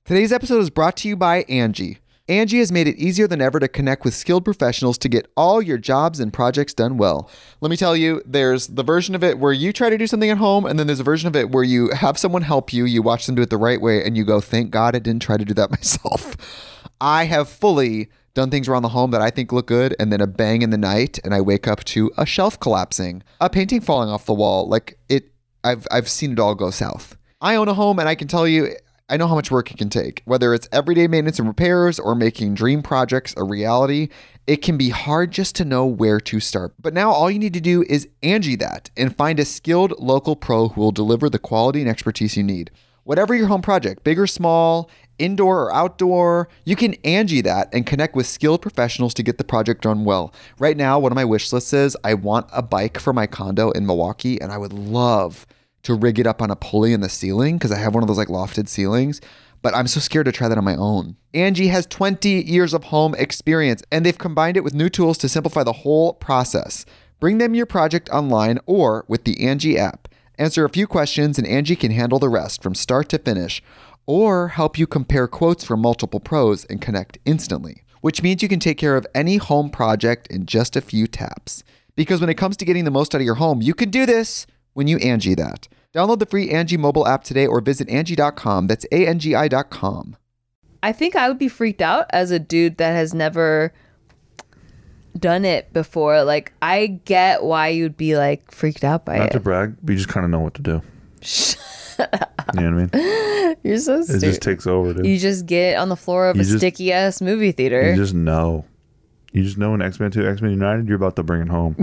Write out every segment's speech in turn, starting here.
Today's episode is brought to you by Angie. Angie has made it easier than ever to connect with skilled professionals to get all your jobs and projects done well. Let me tell you, there's the version of it where you try to do something at home, and then there's a version of it where you have someone help you, you watch them do it the right way, and you go, thank God I didn't try to do that myself. I have fully done things around the home that I think look good, and then a bang in the night, and I wake up to a shelf collapsing, a painting falling off the wall. I've seen it all go south. I own a home, and I can tell you, I know how much work it can take. Whether it's everyday maintenance and repairs or making dream projects a reality, it can be hard just to know where to start. But now all you need to do is Angie that and find a skilled local pro who will deliver the quality and expertise you need. Whatever your home project, big or small, indoor or outdoor, you can Angie that and connect with skilled professionals to get the project done well. Right now, one of my wish lists is I want a bike for my condo in Milwaukee, and I would love to rig it up on a pulley in the ceiling because I have one of those like lofted ceilings, but I'm so scared to try that on my own. Angie has 20 years of home experience, and they've combined it with new tools to simplify the whole process. Bring them your project online or with the Angie app. Answer a few questions and Angie can handle the rest from start to finish, or help you compare quotes from multiple pros and connect instantly, which means you can take care of any home project in just a few taps. Because when it comes to getting the most out of your home, you can do this when you Angie that. Download the free Angie mobile app today or visit Angie.com. That's ANGI.com. I think I would be freaked out as a dude that has never done it before. Like, I get why you'd be like freaked out by it. Not to brag, but you just kind of know what to do. You know what I mean? You're so stupid. It just takes over, dude. You just get on the floor of a sticky ass movie theater. You just know. You just know in X-Men 2, X-Men United, you're about to bring it home.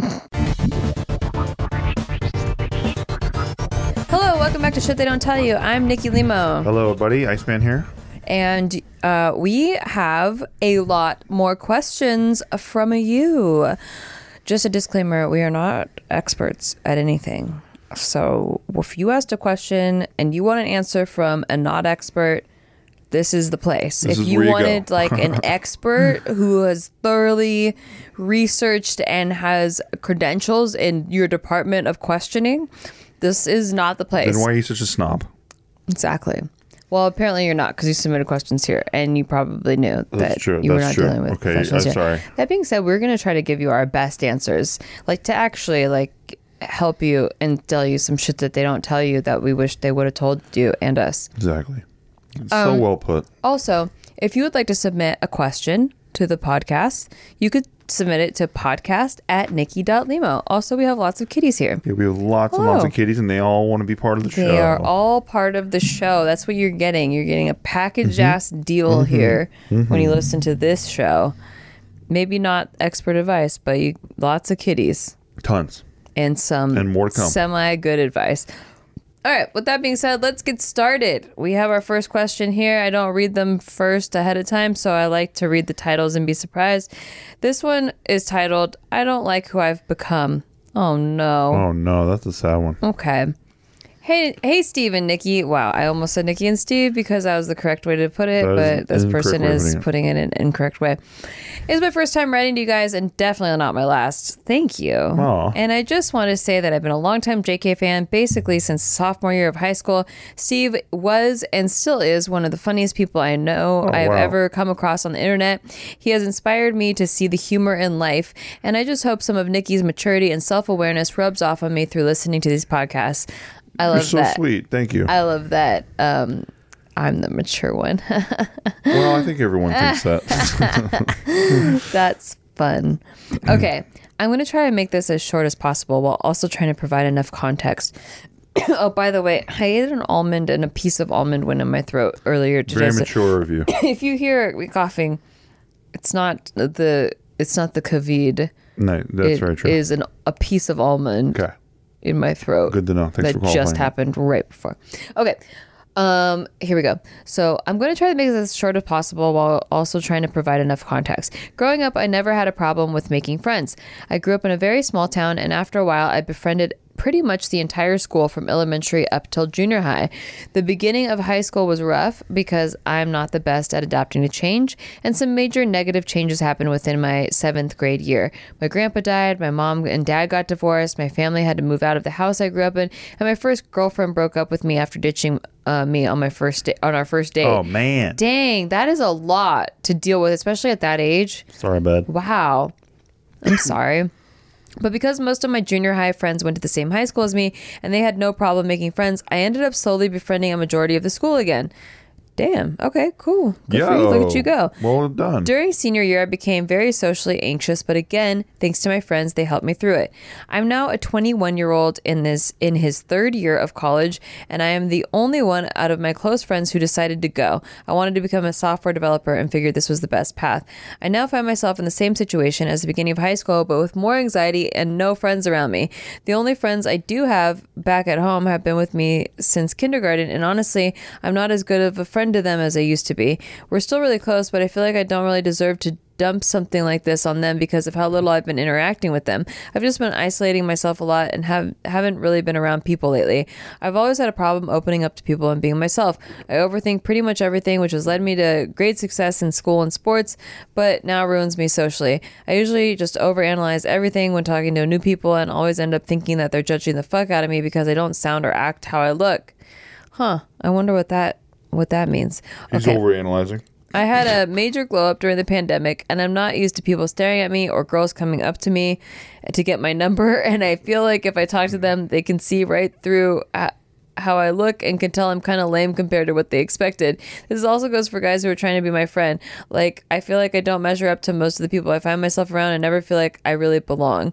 Welcome back to Shit They Don't Tell You. I'm Nikki Limo. Hello, buddy. Iceman here. And we have a lot more questions from you. Just a disclaimer, we are not experts at anything. So if you asked a question and you want an answer from a not expert, this is the place. If you wanted like an expert who has thoroughly researched and has credentials in your department of questioning, this is not the place. Then why are you such a snob? Exactly. Well, apparently you're not, because you submitted questions here, and you probably knew that you were not dealing with professionals. I'm sorry. That being said, we're going to try to give you our best answers, like to actually like help you and tell you some shit that they don't tell you that we wish they would have told you and us. Exactly. So well put. Also, if you would like to submit a question to the podcast, you could submit it to podcast@nikki.limo. Also, we have lots of kitties here. Yeah, we have lots and lots of kitties, and they all want to be part of the show. They are all part of the show. That's what you're getting. You're getting a package ass deal here when you listen to this show. Maybe not expert advice, but lots of kitties. Tons. And some and more to come. Semi-good advice. All right, with that being said, let's get started. We have our first question here. I don't read them first ahead of time, so I like to read the titles and be surprised. This one is titled, I Don't Like Who I've Become. Oh, no. Oh, no, that's a sad one. Okay. Hey, Steve and Nikki. Wow, I almost said Nikki and Steve because that was the correct way to put it, but this person is putting it in an incorrect way. It's my first time writing to you guys and definitely not my last. Thank you. Aww. And I just want to say that I've been a longtime JK fan basically since sophomore year of high school. Steve was and still is one of the funniest people I know I've ever come across on the internet. He has inspired me to see the humor in life, and I just hope some of Nikki's maturity and self-awareness rubs off on me through listening to these podcasts. I love that. You're so sweet. Thank you. I love that. I'm the mature one. Well, I think everyone thinks that. That's fun. Okay. I'm going to try to make this as short as possible while also trying to provide enough context. Oh, by the way, I ate an almond and a piece of almond went in my throat earlier today. Very mature of you. If you hear me coughing, it's not the COVID. No, that's very true. It is a piece of almond. Okay. In my throat. Good to know. Thanks for calling. That just happened right before. Okay. Here we go. So I'm going to try to make this as short as possible while also trying to provide enough context. Growing up, I never had a problem with making friends. I grew up in a very small town, and after a while, I befriended pretty much the entire school from elementary up till junior high. The beginning of high school was rough because I'm not the best at adapting to change, and some major negative changes happened within my 7th grade year. My grandpa died, my mom and dad got divorced, my family had to move out of the house I grew up in, and my first girlfriend broke up with me after ditching me on our first date. Oh, man. Dang, that is a lot to deal with, especially at that age. Sorry, bud. Wow. I'm sorry. But because most of my junior high friends went to the same high school as me and they had no problem making friends, I ended up slowly befriending a majority of the school again. Damn. Okay, cool. Good for you. Look at you go. Well done. During senior year, I became very socially anxious, but again, thanks to my friends, they helped me through it. I'm now a 21-year-old in his 3rd year of college, and I am the only one out of my close friends who decided to go. I wanted to become a software developer and figured this was the best path. I now find myself in the same situation as the beginning of high school, but with more anxiety and no friends around me. The only friends I do have back at home have been with me since kindergarten, and honestly, I'm not as good of a friend to them as I used to be. We're still really close, but I feel like I don't really deserve to dump something like this on them because of how little I've been interacting with them. I've just been isolating myself a lot and haven't really been around people lately. I've always had a problem opening up to people and being myself. I overthink pretty much everything, which has led me to great success in school and sports, but now ruins me socially. I usually just overanalyze everything when talking to new people and always end up thinking that they're judging the fuck out of me because I don't sound or act how I look. I wonder what that means. He's overanalyzing. I had a major glow up during the pandemic, and I'm not used to people staring at me or girls coming up to me to get my number. And I feel like if I talk to them, they can see right through how I look and can tell I'm kind of lame compared to what they expected. This also goes for guys who are trying to be my friend. Like, I feel like I don't measure up to most of the people I find myself around and never feel like I really belong.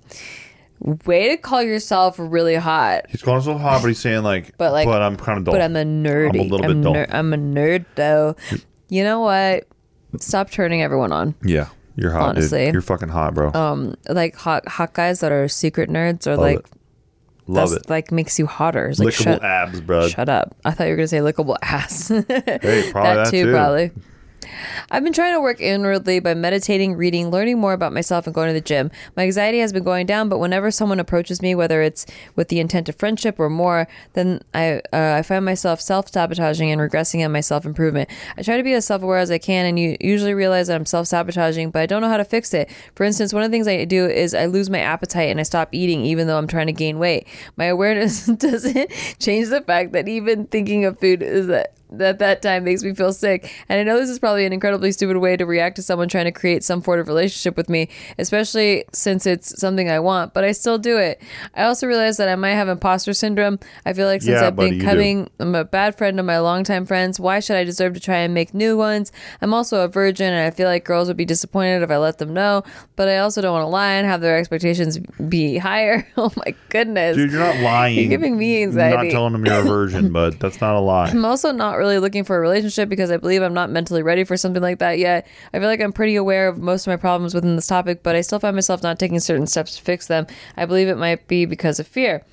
Way to call yourself really hot. He's calling himself hot, but he's saying but I'm kind of dull. But I'm a nerdy. I'm a little bit dull. I'm a nerd though. You know what? Stop turning everyone on. Yeah, you're hot, honestly. Dude. You're fucking hot, bro. Like hot guys that are secret nerds or Love it. Like makes you hotter. It's like, lickable abs, bro. Shut up. I thought you were gonna say lickable ass. Hey, probably that too. Probably. I've been trying to work inwardly by meditating, reading, learning more about myself, and going to the gym. My anxiety has been going down, but whenever someone approaches me, whether it's with the intent of friendship or more, then I find myself self-sabotaging and regressing in my self-improvement. I try to be as self-aware as I can, and you usually realize that I'm self-sabotaging, but I don't know how to fix it. For instance, one of the things I do is I lose my appetite and I stop eating even though I'm trying to gain weight. My awareness doesn't change the fact that even thinking of food is that time makes me feel sick. And I know this is probably an incredibly stupid way to react to someone trying to create some sort of relationship with me, especially since it's something I want, but I still do it. I also realize that I might have imposter syndrome. I feel like since I've been I'm a bad friend of my longtime friends, why should I deserve to try and make new ones? I'm also a virgin and I feel like girls would be disappointed if I let them know, but I also don't want to lie and have their expectations be higher. Oh my goodness. Dude, you're not lying. You're giving me anxiety. You're not telling them you're a virgin, but that's not a lie. I'm also not really looking for a relationship because I believe I'm not mentally ready for something like that yet. I feel like I'm pretty aware of most of my problems within this topic, but I still find myself not taking certain steps to fix them. I believe it might be because of fear.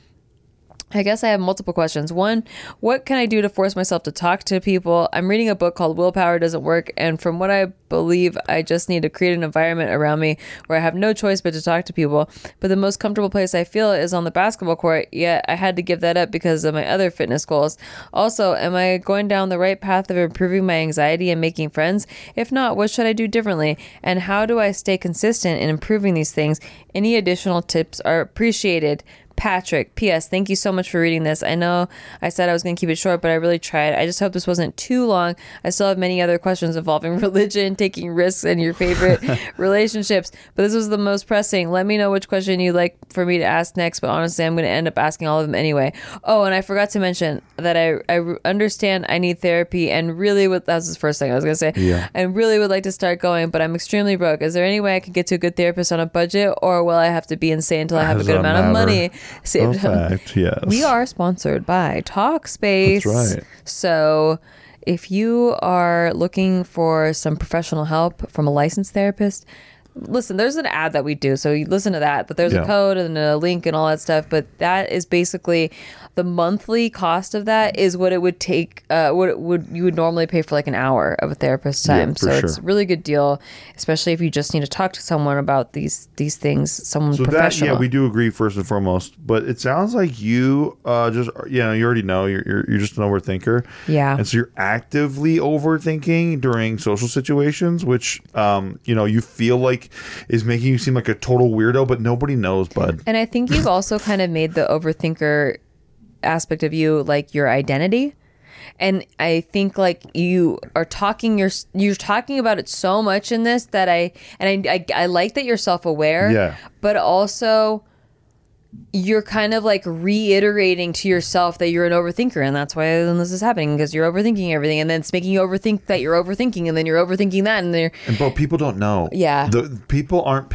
I guess I have multiple questions. One, what can I do to force myself to talk to people? I'm reading a book called Willpower Doesn't Work, and from what I believe, I just need to create an environment around me where I have no choice but to talk to people. But the most comfortable place I feel is on the basketball court, yet I had to give that up because of my other fitness goals. Also, am I going down the right path of improving my anxiety and making friends? If not, what should I do differently? And how do I stay consistent in improving these things? Any additional tips are appreciated. Patrick, P.S. Thank you so much for reading this. I know I said I was going to keep it short, but I really tried. I just hope this wasn't too long. I still have many other questions involving religion, taking risks, and your favorite relationships, but this was the most pressing. Let me know which question you'd like for me to ask next, but honestly, I'm going to end up asking all of them anyway. Oh, and I forgot to mention that I understand I need therapy and really that was the first thing I was going to say. Yeah. And really would like to start going, but I'm extremely broke. Is there any way I can get to a good therapist on a budget, or will I have to be insane until I have a good amount of money saved up? Fact, yes. We are sponsored by Talkspace. That's right. So if you are looking for some professional help from a licensed therapist, listen, there's an ad that we do, so you listen to that, but there's Yeah. a code and a link and all that stuff. But that is basically the monthly cost of that is what it would take, you would normally pay for like an hour of a therapist's time. for So it's sure. a really good deal, especially if you just need to talk to someone about these things, someone So that, professional. yeah, we do agree first and foremost. But it sounds like you just, you already know you're just an overthinker. Yeah. And so you're actively overthinking during social situations, which, you feel like is making you seem like a total weirdo, but nobody knows, bud. And I think you've also kind of made the overthinker aspect of you like your identity. And I think like you are you're talking about it so much in this that I like that you're self-aware. Yeah. But also you're kind of like reiterating to yourself that you're an overthinker, and that's why this is happening, because you're overthinking everything, and then it's making you overthink that you're overthinking, and then you're overthinking that, and then And bro, people don't know. Yeah. The people aren't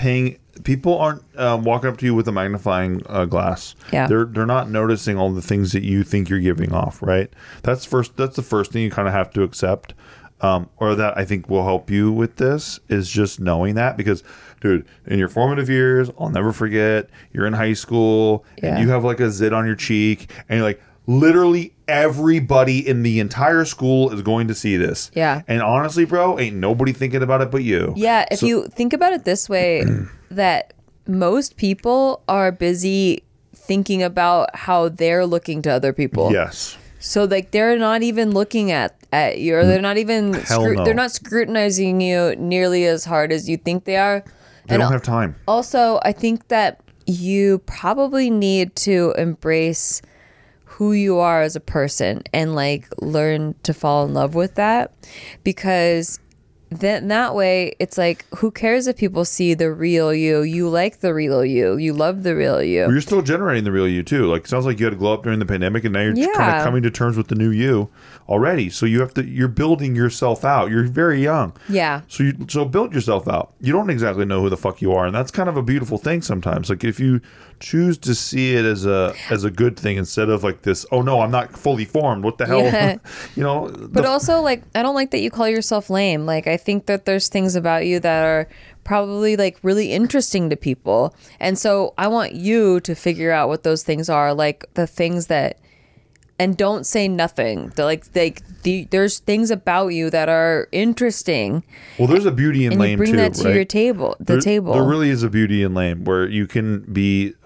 walking up to you with a magnifying glass. Yeah. They're not noticing all the things that you think you're giving off, right? That's the first thing you kind of have to accept. Or that I think will help you with this is just knowing that, because dude, in your formative years, I'll never forget, you're in high school Yeah. and you have like a zit on your cheek and you're like, literally everybody in the entire school is going to see this. Yeah. And honestly, bro, ain't nobody thinking about it but you. Yeah, if you think about it this way, that most people are busy thinking about how they're looking to other people. Yes. So like they're not even looking at you, or they're not even Hell no. they're not scrutinizing you nearly as hard as you think they are. They don't have time. Also, I think that you probably need to embrace who you are as a person and like learn to fall in love with that, because then that way it's like, who cares if people see the real you? You like the real you. You love the real you. Well, you're still generating the real you too. Like, it sounds like you had to glow up during the pandemic, and now you're kind Yeah. of coming to terms with the new you already. So you're building yourself out. You're very young. Yeah. So build yourself out. You don't exactly know who the fuck you are, and that's kind of a beautiful thing sometimes. Like, if you choose to see it as a good thing instead of like this, oh no, I'm not fully formed. What the hell? Yeah. But the- also, like, I don't like that you call yourself lame. Like, I think that there's things about you that are probably like really interesting to people. And so I want you to figure out what those things are, like the things that, and don't say nothing. There's things about you that are interesting, well, there's a beauty in and lame you bring too, that to right? your table. There really is a beauty in lame, where you can be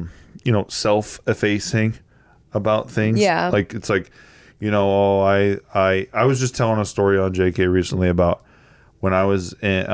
self-effacing about things. Yeah. Like, it's like, I was just telling a story on JK recently about when I was in,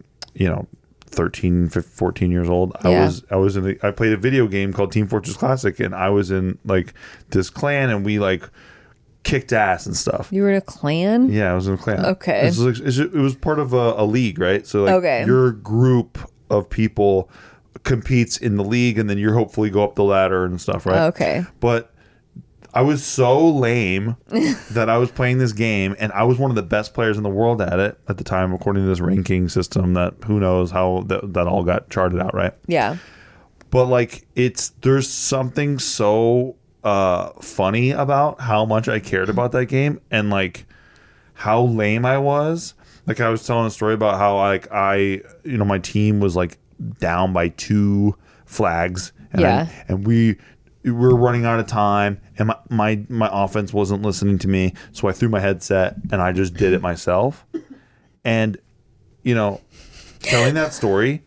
13, 15, 14 years old. Yeah. I played a video game called Team Fortress Classic, and I was in like this clan, and we like kicked ass and stuff. You were in a clan? Yeah, I was in a clan. Okay. It was part of a league, right? So like, Okay. your group of people competes in the league, and then you hopefully go up the ladder and stuff, right? Okay. But I was so lame that I was playing this game, and I was one of the best players in the world at it at the time, according to this ranking system that who knows how that all got charted out, right? Yeah. But like, there's something so funny about how much I cared about that game, and like how lame I was. Like, I was telling a story about how like my team was like down by 2 flags, and Yeah. and we were running out of time, and my offense wasn't listening to me, so I threw my headset and I just did it myself. And telling that story,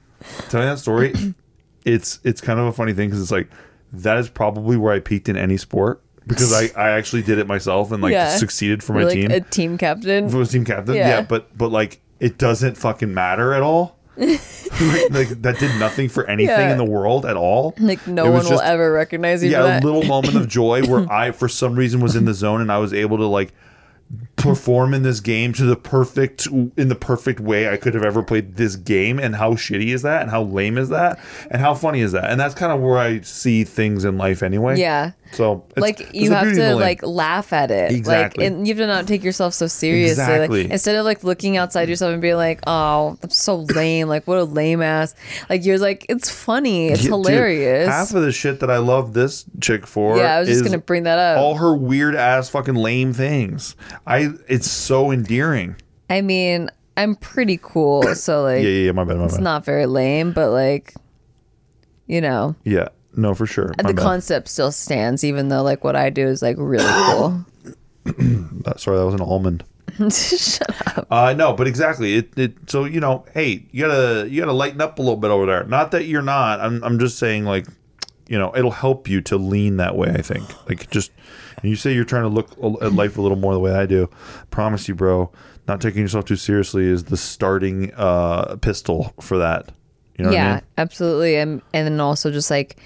it's kind of a funny thing, because it's like, that is probably where I peaked in any sport, because I actually did it myself and like Yeah. succeeded for You're my like team. a team captain. If I was team captain, Yeah. yeah, but like, it doesn't fucking matter at all. like that did nothing for anything Yeah. in the world at all. Like, no It was one will just- ever recognize you for Yeah, that. a little moment of joy where I, for some reason, was in the zone, and I was able to like perform in this game in the perfect way I could have ever played this game. And how shitty is that? And how lame is that? And how funny is that? And that's kind of where I see things in life anyway. Yeah. So Like, there's you a have beauty in to the lame. like laugh at it. Exactly. Like, and you have to not take yourself so seriously. Exactly. Like, instead of like looking outside yourself and being like, oh, I'm so lame. Like, what a lame ass. Like, you're like, it's funny. It's Dude, hilarious. half of the shit that I love this chick for, Yeah, I was just is gonna bring that up. all her weird ass fucking lame things. It's so endearing. I mean, I'm pretty cool, so like Yeah. My bad. it's not very lame, but like, you know, Yeah. No, for sure. the concept still stands, even though like what I do is like really cool. Sorry, that was an almond. Shut up. No, but exactly. So hey, you gotta lighten up a little bit over there. Not that you're not. I'm just saying, like, it'll help you to lean that way. I think, like, just and you say you're trying to look at life a little more the way I do. Promise you, bro. Not taking yourself too seriously is the starting pistol for that. You know what I mean? Absolutely. And then also just like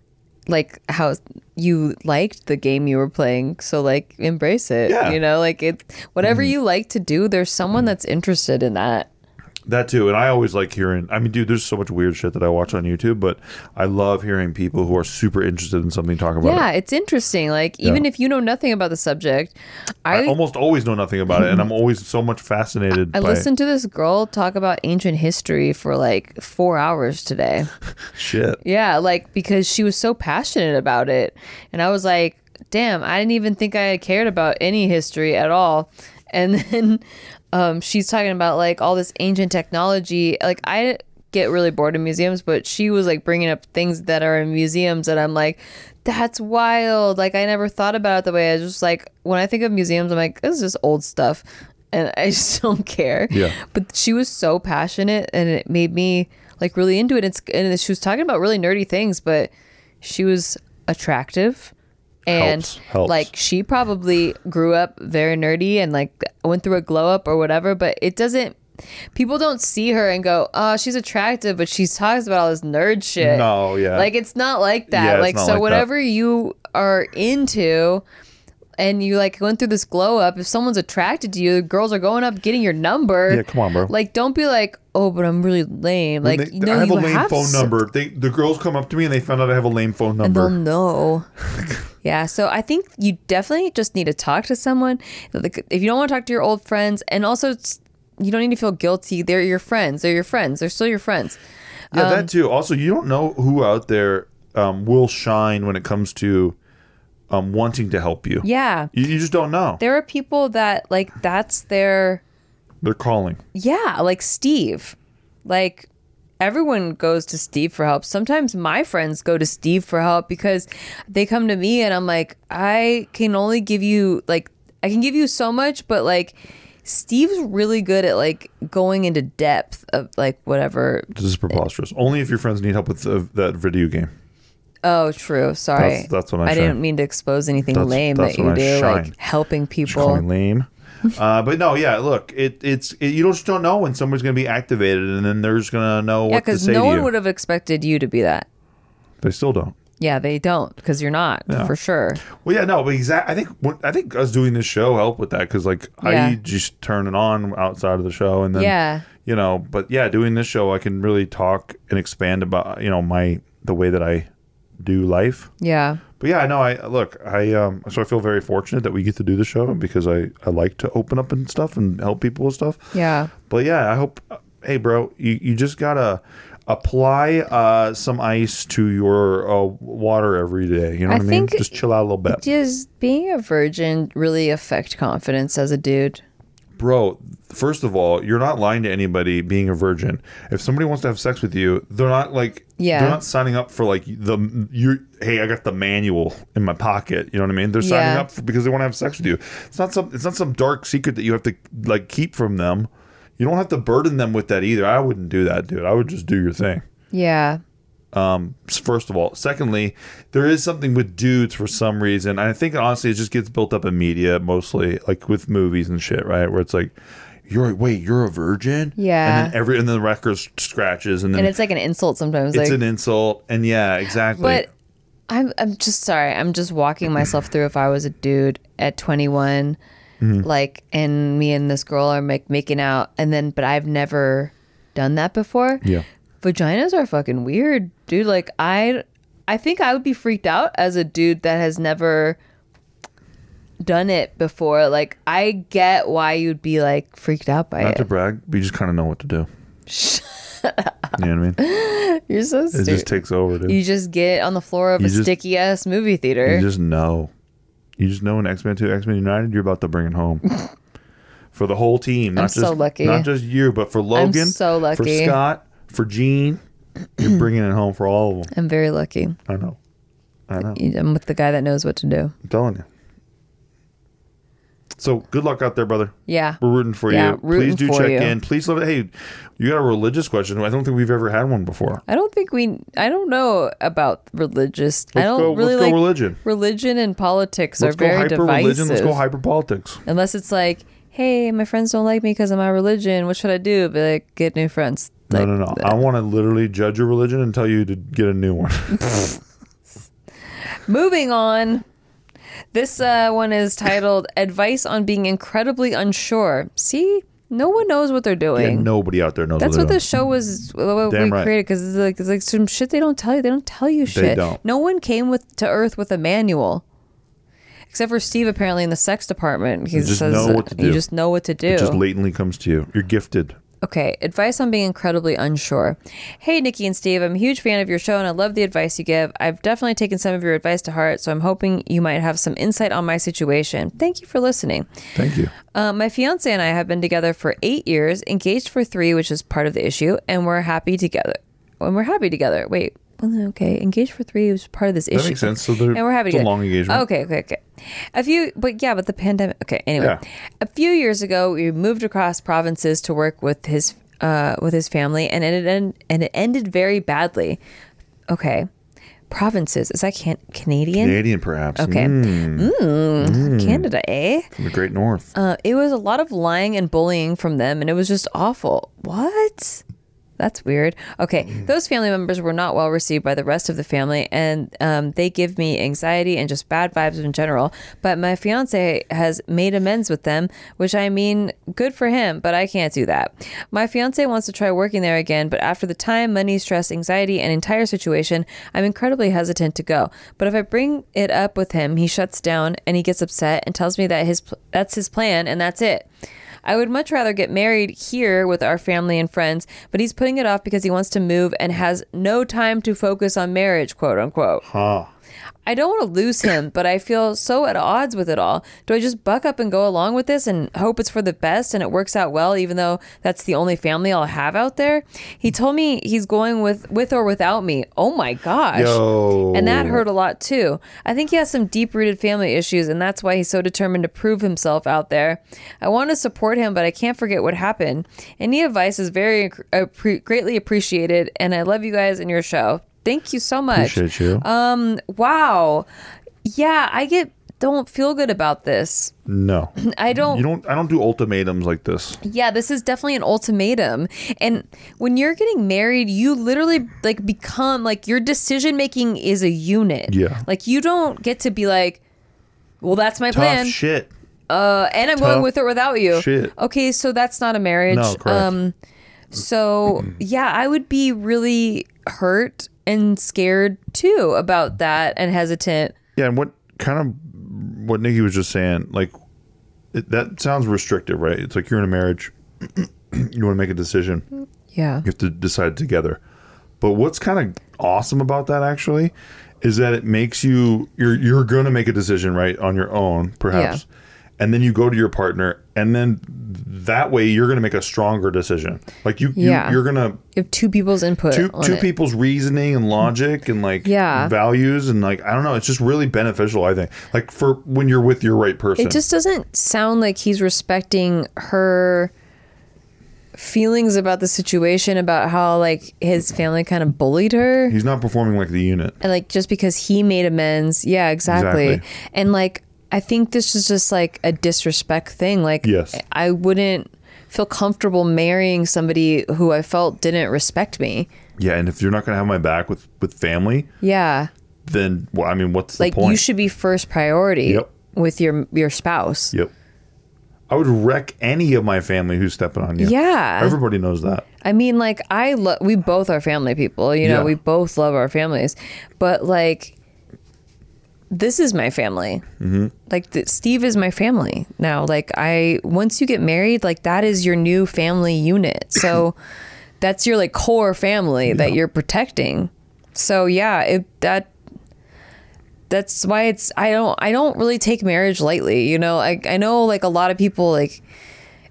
how you liked the game you were playing, so like embrace it. Yeah. Like whatever you like to do, there's someone that's interested in that. That too, and I always like hearing. I mean, dude, there's so much weird shit that I watch on YouTube, but I love hearing people who are super interested in something talk about it. It's interesting. Like even if you know nothing about the subject, I almost always know nothing about it, and I'm always so much fascinated. I listened to this girl talk about ancient history for like 4 hours today. Shit. Yeah, like because she was so passionate about it, and I was like, damn, I didn't even think I cared about any history at all. And then she's talking about like all this ancient technology. Like I get really bored in museums, but she was like bringing up things that are in museums and I'm like, that's wild. Like I never thought about it the way I just like, when I think of museums, I'm like, this is just old stuff and I just don't care. Yeah. But she was so passionate and it made me like really into it. And she was talking about really nerdy things, but she was attractive. And Helps. like she probably grew up very nerdy and like went through a glow up or whatever, but people don't see her and go, oh, she's attractive, but she talks about all this nerd shit. No, yeah. Like it's not like that. Yeah, it's like not so like whatever you are into and you like went through this glow up, if someone's attracted to you, girls are going up getting your number. Yeah, come on, bro. Like don't be like, oh, but I'm really lame. Like I have a lame phone number. The girls come up to me and they found out I have a lame phone and they'll number. know. Yeah, so I think you definitely just need to talk to someone. Like, if you don't want to talk to your old friends, and also you don't need to feel guilty. They're your friends. They're still your friends. Yeah, that too. Also, you don't know who out there will shine when it comes to wanting to help you. Yeah. You just don't know. There are people that, like, that's their... They're calling. Yeah, like Steve. Like, everyone goes to Steve for help. Sometimes my friends go to Steve for help because they come to me and I'm like, I can only give you, like, I can give you so much, but, like, Steve's really good at, like, going into depth of, like, whatever. This is preposterous. Only if your friends need help with that video game. Oh, true. Sorry. That's when I shine. didn't mean to expose anything lame that you do, like helping people. Just call me lame. But no, yeah. Look, you just don't know when someone's going to be activated, and then they're just going to know what to say to you. Yeah, because no one would have expected you to be that. They still don't. Yeah, they don't, because you're not for sure. Well, yeah, no, but I think us doing this show helped with that because, like, I just turn it on outside of the show, and then but yeah, doing this show, I can really talk and expand about the way that I do life. Yeah. But yeah, no, so I feel very fortunate that we get to do the show because I like to open up and stuff and help people with stuff. Yeah. But yeah, I hope, hey bro, you just gotta apply some ice to your water every day. You know what I mean? Just chill out a little bit. Does being a virgin really affect confidence as a dude? Bro, first of all, you're not lying to anybody being a virgin. If somebody wants to have sex with you, they're not like they're not signing up for like hey, I got the manual in my pocket. You know what I mean? They're signing up because they want to have sex with you. It's not some dark secret that you have to like keep from them. You don't have to burden them with that either. I wouldn't do that, dude. I would just do your thing. Yeah. First of all. Secondly, there is something with dudes for some reason. And I think honestly it just gets built up in media mostly, like with movies and shit, right? Where it's like, you're a virgin? Yeah. And then the record scratches and then it's like an insult sometimes. It's like, an insult. And yeah, exactly. But I'm just sorry. I'm just walking myself through if I was a dude at 21, like, and me and this girl are making out but I've never done that before. Yeah. Vaginas are fucking weird, dude. Like I think I would be freaked out as a dude that has never done it before. Like I get why you'd be like freaked out by it. Not to brag, but you just kind of know what to do. Shut up. You know what I mean? You're so stupid. It just takes over, dude. You just get on the floor of a sticky ass movie theater. You just know. You just know in X-Men 2, X-Men United, you're about to bring it home. for the whole team. Not I'm just so lucky. Not just you, but for Logan, so lucky. for Scott, for Gene. You're bringing it home for all of them. I'm very lucky. I know. I'm with the guy that knows what to do. I'm telling you. So good luck out there, brother. Yeah. We're rooting for Yeah, you. rooting Please do for check you. in. Please love it. Hey, you got a religious question. I don't think we've ever had one before. I don't know about religious. I don't Let's really go like religion. Religion and politics Let's are go very hyper divisive. religion. Let's go hyper politics. Unless it's like, hey, my friends don't like me because of my religion. What should I do? Be like, get new friends. Like, No. I want to literally judge your religion and tell you to get a new one. Moving on. This one is titled "Advice on Being Incredibly Unsure." See, no one knows what they're Yeah, doing. nobody out there knows That's what what they're this show was. What Damn we right. created because it's like some shit they don't tell you. They don't tell you shit. don't. No one came to Earth with a manual, except for Steve. Apparently, in the sex department, he just says know what to do. you just know what to do. It just latently comes to you. You're gifted. Okay, advice on being incredibly unsure. Hey, Nikki and Steve, I'm a huge fan of your show and I love the advice you give. I've definitely taken some of your advice to heart, so I'm hoping you might have some insight on my situation. Thank you for listening. Thank you. My fiance and I have been together for 8 years, engaged for 3, which is part of the issue, and we're happy together. Wait. Okay, engaged for 3 was part of this issue. That makes sense. So and we're happy it's a together. long engagement. Okay. But the pandemic. Okay, anyway, Yeah. a few years ago, we moved across provinces to work with his family, and it ended very badly. Okay, provinces, is that Canadian? Canadian, perhaps. Okay. Canada, eh? From the Great North. It was a lot of lying and bullying from them, and it was just awful. What? That's weird. Okay, those family members were not well received by the rest of the family, and they give me anxiety and just bad vibes in general. But my fiance has made amends with them, which I mean, good for him, but I can't do that. My fiance wants to try working there again, but after the time, money, stress, anxiety, and entire situation, I'm incredibly hesitant to go. But if I bring it up with him, he shuts down and he gets upset and tells me that that's his plan and that's it. I would much rather get married here with our family and friends, but he's putting it off because he wants to move and has no time to focus on marriage, quote unquote. Huh. I don't want to lose him, but I feel so at odds with it all. Do I just buck up and go along with this and hope it's for the best and it works out well, even though that's the only family I'll have out there? He told me he's going with or without me. Oh my gosh. Yo. And that hurt a lot too. I think he has some deep-rooted family issues, and that's why he's so determined to prove himself out there. I want to support him, but I can't forget what happened. Any advice is very greatly appreciated, and I love you guys and your show. Thank you so much. Appreciate you. Wow. Yeah, don't feel good about this. No. I don't. I don't do ultimatums like this. Yeah, this is definitely an ultimatum. And when you're getting married, you literally like become like your decision making is a unit. Yeah. Like you don't get to be like, well, that's my plan. Tough shit. And I'm going with or without you. Shit. Okay, so that's not a marriage. No, correct. So yeah, I would be really hurt and scared too about that and hesitant. Yeah, and what Nikki was just saying, like, that sounds restrictive, right? It's like you're in a marriage, you want to make a decision, Yeah. you have to decide together. But what's kind of awesome about that actually is that it makes you're going to make a decision, right, on your own, perhaps. Yeah. And then you go to your partner, and then that way you're going to make a stronger decision. Like you're going to You have two people's input. two on it. people's reasoning and logic and like Yeah. values and like I don't know. It's just really beneficial, I think. Like for when you're with your right person. It just doesn't sound like he's respecting her feelings about the situation, about how like his family kind of bullied her. He's not performing like the unit. And like just because he made amends. Yeah, exactly. Exactly. And like I think this is just like a disrespect thing. Like Yes. I wouldn't feel comfortable marrying somebody who I felt didn't respect me. Yeah, and if you're not going to have my back with family, Yeah. then well, I mean, what's Like the point? you should be first priority Yep. with your spouse. Yep. I would wreck any of my family who's stepping on you. Yeah. Everybody knows that. I mean, like we both are family people, you know, Yeah. we both love our families, but like, this is my family. Mm-hmm. Like Steve is my family now. Like once you get married, like that is your new family unit. So that's your like core family that you're protecting. So yeah, that's why I don't really take marriage lightly. You know, I know like a lot of people like,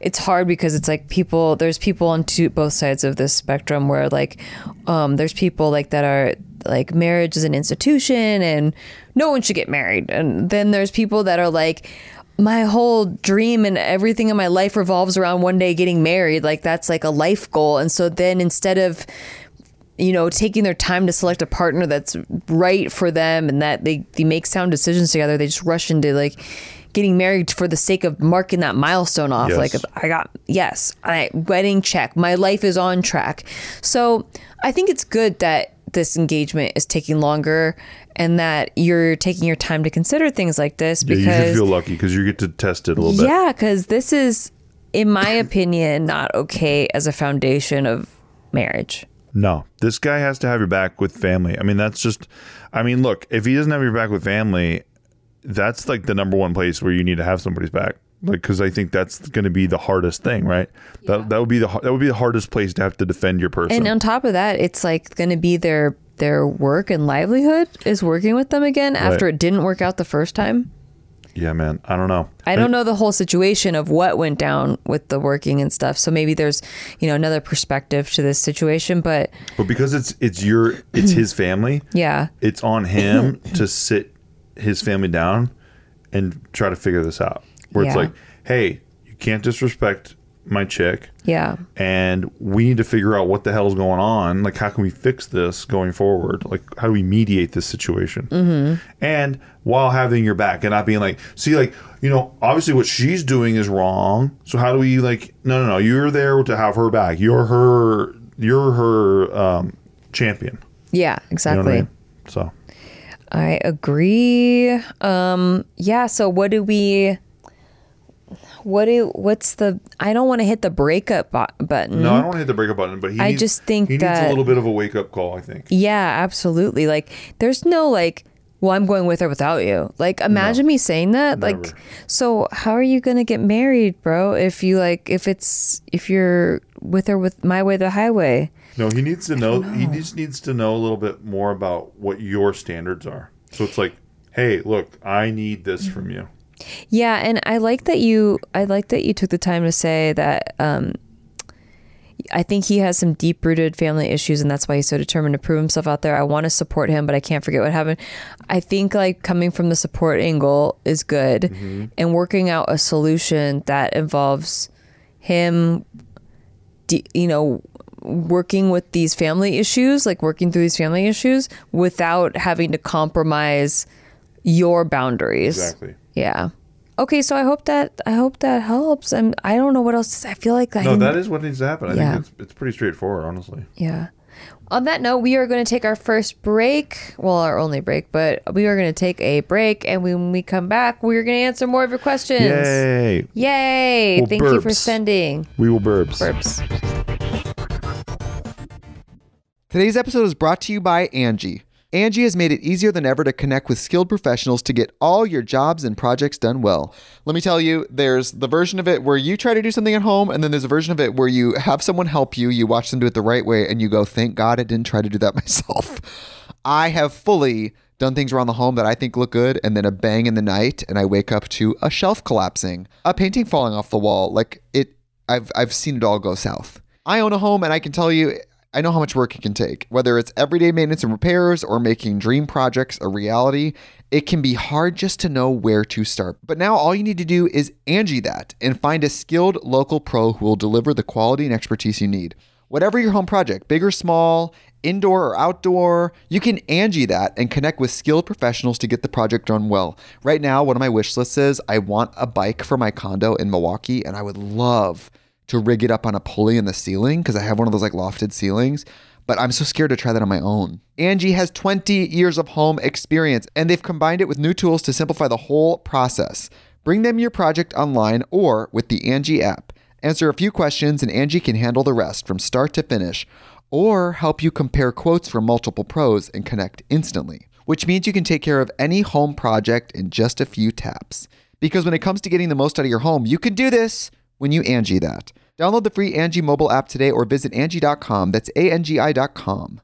it's hard because it's like there's people on both sides of this spectrum where like there's people like that are like marriage is an institution and no one should get married, and then there's people that are like, my whole dream and everything in my life revolves around one day getting married, like that's like a life goal. And so then instead of taking their time to select a partner that's right for them and that they make sound decisions together, they just rush into like getting married for the sake of marking that milestone off. Yes. Like wedding check, my life is on track. So I think it's good that this engagement is taking longer and that you're taking your time to consider things like this, because you should feel lucky because you get to test it a little bit. Yeah, because this is, in my opinion, not okay as a foundation of marriage. No, this guy has to have your back with family. I mean, look, if he doesn't have your back with family, that's like the number one place where you need to have somebody's back. Like, because I think that's going to be the hardest thing, right? Yeah. That would be the hardest place to have to defend your person. And on top of that, it's like going to be their work and livelihood is working with them again after it didn't work out the first time. Yeah, man. I don't know. I don't know the whole situation of what went down with the working and stuff. So maybe there's, another perspective to this situation, but because it's his family. Yeah. It's on him to sit his family down and try to figure this out. Where it's like, hey, you can't disrespect my chick. Yeah. And we need to figure out what the hell is going on. Like, how can we fix this going forward? Like, how do we mediate this situation? Mm-hmm. And while having your back and not being like, see, like, obviously what she's doing is wrong. So how do we like, no, you're there to have her back. You're her champion. Yeah, exactly. You know what I mean? So I agree. Yeah. So I don't want to hit the breakup button. No, I don't want to hit the breakup button, but he needs a little bit of a wake up call, I think. Yeah, absolutely. Like, there's no like, well, I'm going with or without you. Like, imagine me saying that. Never. Like, so how are you going to get married, bro? If you're with her with my way, the highway. No, he needs to know. He just needs to know a little bit more about what your standards are. So it's like, hey, look, I need this from you. Yeah, and I like that you took the time to say that I think he has some deep-rooted family issues, and that's why he's so determined to prove himself out there. I want to support him, but I can't forget what happened. I think like coming from the support angle is good, mm-hmm. and working out a solution that involves him, working with these family issues, like working through these family issues without having to compromise your boundaries. Exactly. Yeah. Okay, so I hope that helps. I don't know what else to say. I feel like that is what needs to happen. I think it's pretty straightforward, honestly. Yeah. On that note, we are going to take our first break. Well, our only break, but we are going to take a break, and when we come back, we're going to answer more of your questions. Yay! Yay! Thank you for sending. We will burbs. Today's episode is brought to you by Angie. Angie has made it easier than ever to connect with skilled professionals to get all your jobs and projects done well. Let me tell you, there's the version of it where you try to do something at home, and then there's a version of it where you have someone help you, you watch them do it the right way, and you go, thank God I didn't try to do that myself. I have fully done things around the home that I think look good, and then a bang in the night, and I wake up to a shelf collapsing, a painting falling off the wall. I've seen it all go south. I own a home, and I can tell you, I know how much work it can take. Whether it's everyday maintenance and repairs or making dream projects a reality, it can be hard just to know where to start. But now all you need to do is Angie that and find a skilled local pro who will deliver the quality and expertise you need. Whatever your home project, big or small, indoor or outdoor, you can Angie that and connect with skilled professionals to get the project done well. Right now, one of my wish lists is I want a bike for my condo in Milwaukee, and I would love to rig it up on a pulley in the ceiling because I have one of those like lofted ceilings, but I'm so scared to try that on my own. Angie has 20 years of home experience, and they've combined it with new tools to simplify the whole process. Bring them your project online or with the Angie app. Answer a few questions and Angie can handle the rest from start to finish, or help you compare quotes from multiple pros and connect instantly, which means you can take care of any home project in just a few taps. Because when it comes to getting the most out of your home, you can do this when you Angie that. Download the free Angie mobile app today or visit Angie.com. That's ANGI.com.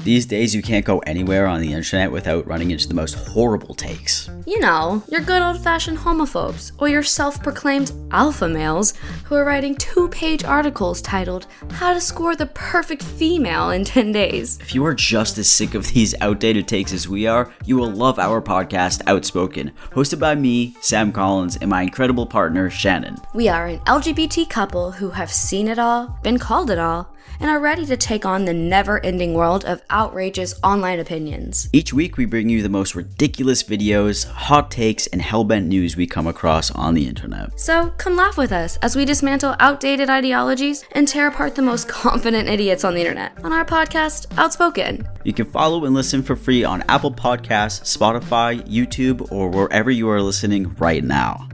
These days, you can't go anywhere on the internet without running into the most horrible takes. You know, your good old-fashioned homophobes, or your self-proclaimed alpha males who are writing 2-page articles titled, How to Score the Perfect Female in 10 Days. If you are just as sick of these outdated takes as we are, you will love our podcast, Outspoken, hosted by me, Sam Collins, and my incredible partner, Shannon. We are an LGBT couple who have seen it all, been called it all, and are ready to take on the never-ending world of outrageous online opinions. Each week, we bring you the most ridiculous videos, hot takes, and hellbent news we come across on the internet. So come laugh with us as we dismantle outdated ideologies and tear apart the most confident idiots on the internet on our podcast, Outspoken. You can follow and listen for free on Apple Podcasts, Spotify, YouTube, or wherever you are listening right now.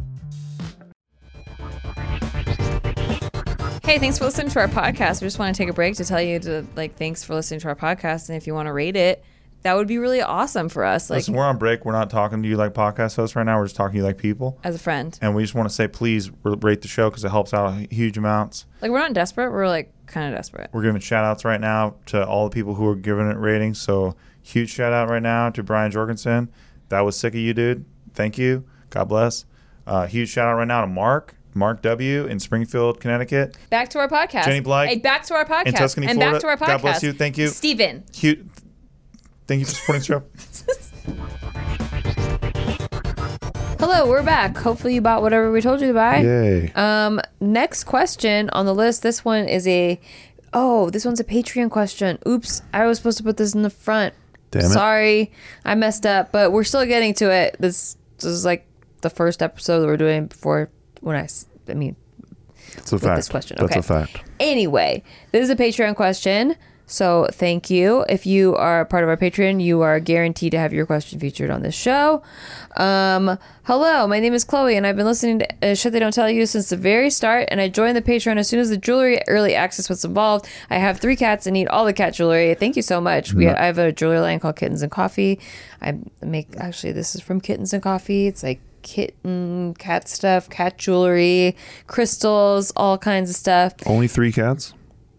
Hey, thanks for listening to our podcast. We just want to take a break to tell you thanks for listening to our podcast. And if you want to rate it, that would be really awesome for us. Listen, we're on break. We're not talking to you like podcast hosts right now. We're just talking to you like people. As a friend. And we just want to say, please rate the show because it helps out huge amounts. We're not desperate. We're kind of desperate. We're giving shout outs right now to all the people who are giving it ratings. So huge shout out right now to Brian Jorgensen. That was sick of you, dude. Thank you. God bless. Huge shout out right now to Mark W. in Springfield, Connecticut. Back to our podcast. Jenny Blythe. Hey, back to our podcast. In Tuscany, and Florida. Back to our podcast. God bless you. Thank you. Steven. Thank you for supporting the show. Hello, we're back. Hopefully you bought whatever we told you to buy. Yay. Next question on the list. This one's a Patreon question. Oops, I was supposed to put this in the front. Damn it. Sorry, I messed up, but we're still getting to it. This is like the first episode that we're doing before it's a fact. This question. That's okay. a fact. Anyway, this is a Patreon question. So thank you. If you are part of our Patreon, you are guaranteed to have your question featured on this show. Hello, my name is Chloe, and I've been listening to Shit They Don't Tell You since the very start, and I joined the Patreon as soon as the jewelry early access was involved. I have 3 cats and need all the cat jewelry. Thank you so much. I have a jewelry line called Kittens and Coffee. This is from Kittens and Coffee. It's like cat stuff, cat jewelry, crystals, all kinds of stuff. Only 3 cats?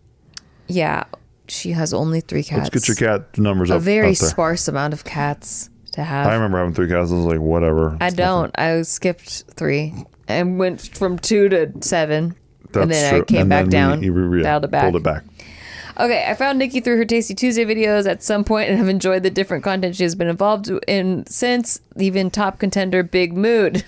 Yeah. She has only 3 cats. Let's get your cat numbers up. A very out there. sparse amount of cats to have. I remember having 3 cats. I was like, whatever. I don't. I skipped 3 and went from 2 to 7. That's and then true. I came and back then down, dialed it back. Pulled it back. Okay, I found Nikki through her Tasty Tuesday videos at some point and have enjoyed the different content she has been involved in since, even top contender Big Mood.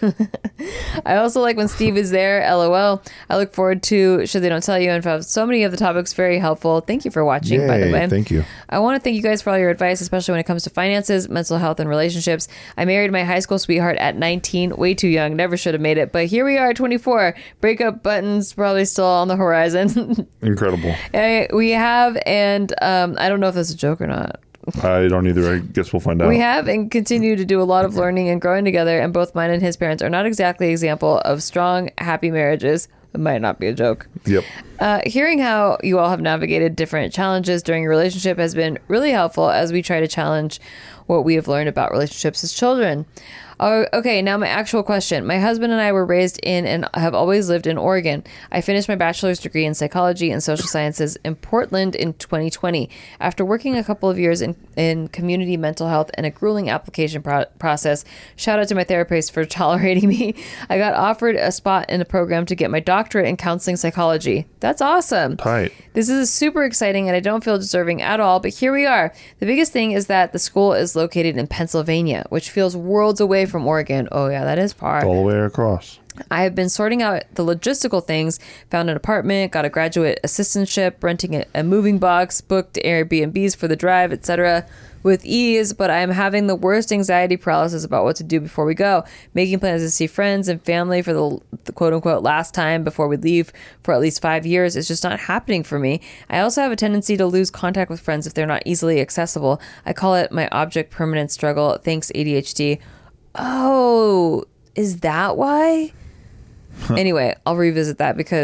I also like when Steve is there, LOL. I look forward to Should They Don't Tell You and found so many of the topics very helpful. Thank you for watching, by the way. Thank you. I want to thank you guys for all your advice, especially when it comes to finances, mental health, and relationships. I married my high school sweetheart at 19, way too young, never should have made it, but here we are at 24. Breakup buttons probably still on the horizon. Incredible. We have, and I don't know if that's a joke or not. I don't either. I guess we'll find out. We have and continue to do a lot of learning and growing together, and both mine and his parents are not exactly an example of strong, happy marriages. It might not be a joke. Yep. Hearing how you all have navigated different challenges during your relationship has been really helpful as we try to challenge what we have learned about relationships as children. Okay, now my actual question. My husband and I were raised in and have always lived in Oregon. I finished my bachelor's degree in psychology and social sciences in Portland in 2020. After working a couple of years in community mental health and a grueling application process, shout out to my therapist for tolerating me, I got offered a spot in a program to get my doctorate in counseling psychology. That's awesome. Tight. This is super exciting and I don't feel deserving at all, but here we are. The biggest thing is that the school is located in Pennsylvania, which feels worlds away from Oregon. Oh yeah, that is far. All the way across. I have been sorting out the logistical things, found an apartment, got a graduate assistantship, renting a moving box, booked Airbnbs for the drive, etc. with ease, but I am having the worst anxiety paralysis about what to do before we go. Making plans to see friends and family for the quote-unquote last time before we leave for at least 5 years is just not happening for me. I also have a tendency to lose contact with friends if they're not easily accessible. I call it my object permanence struggle. Thanks, ADHD. Oh, is that why? Anyway, I'll revisit that because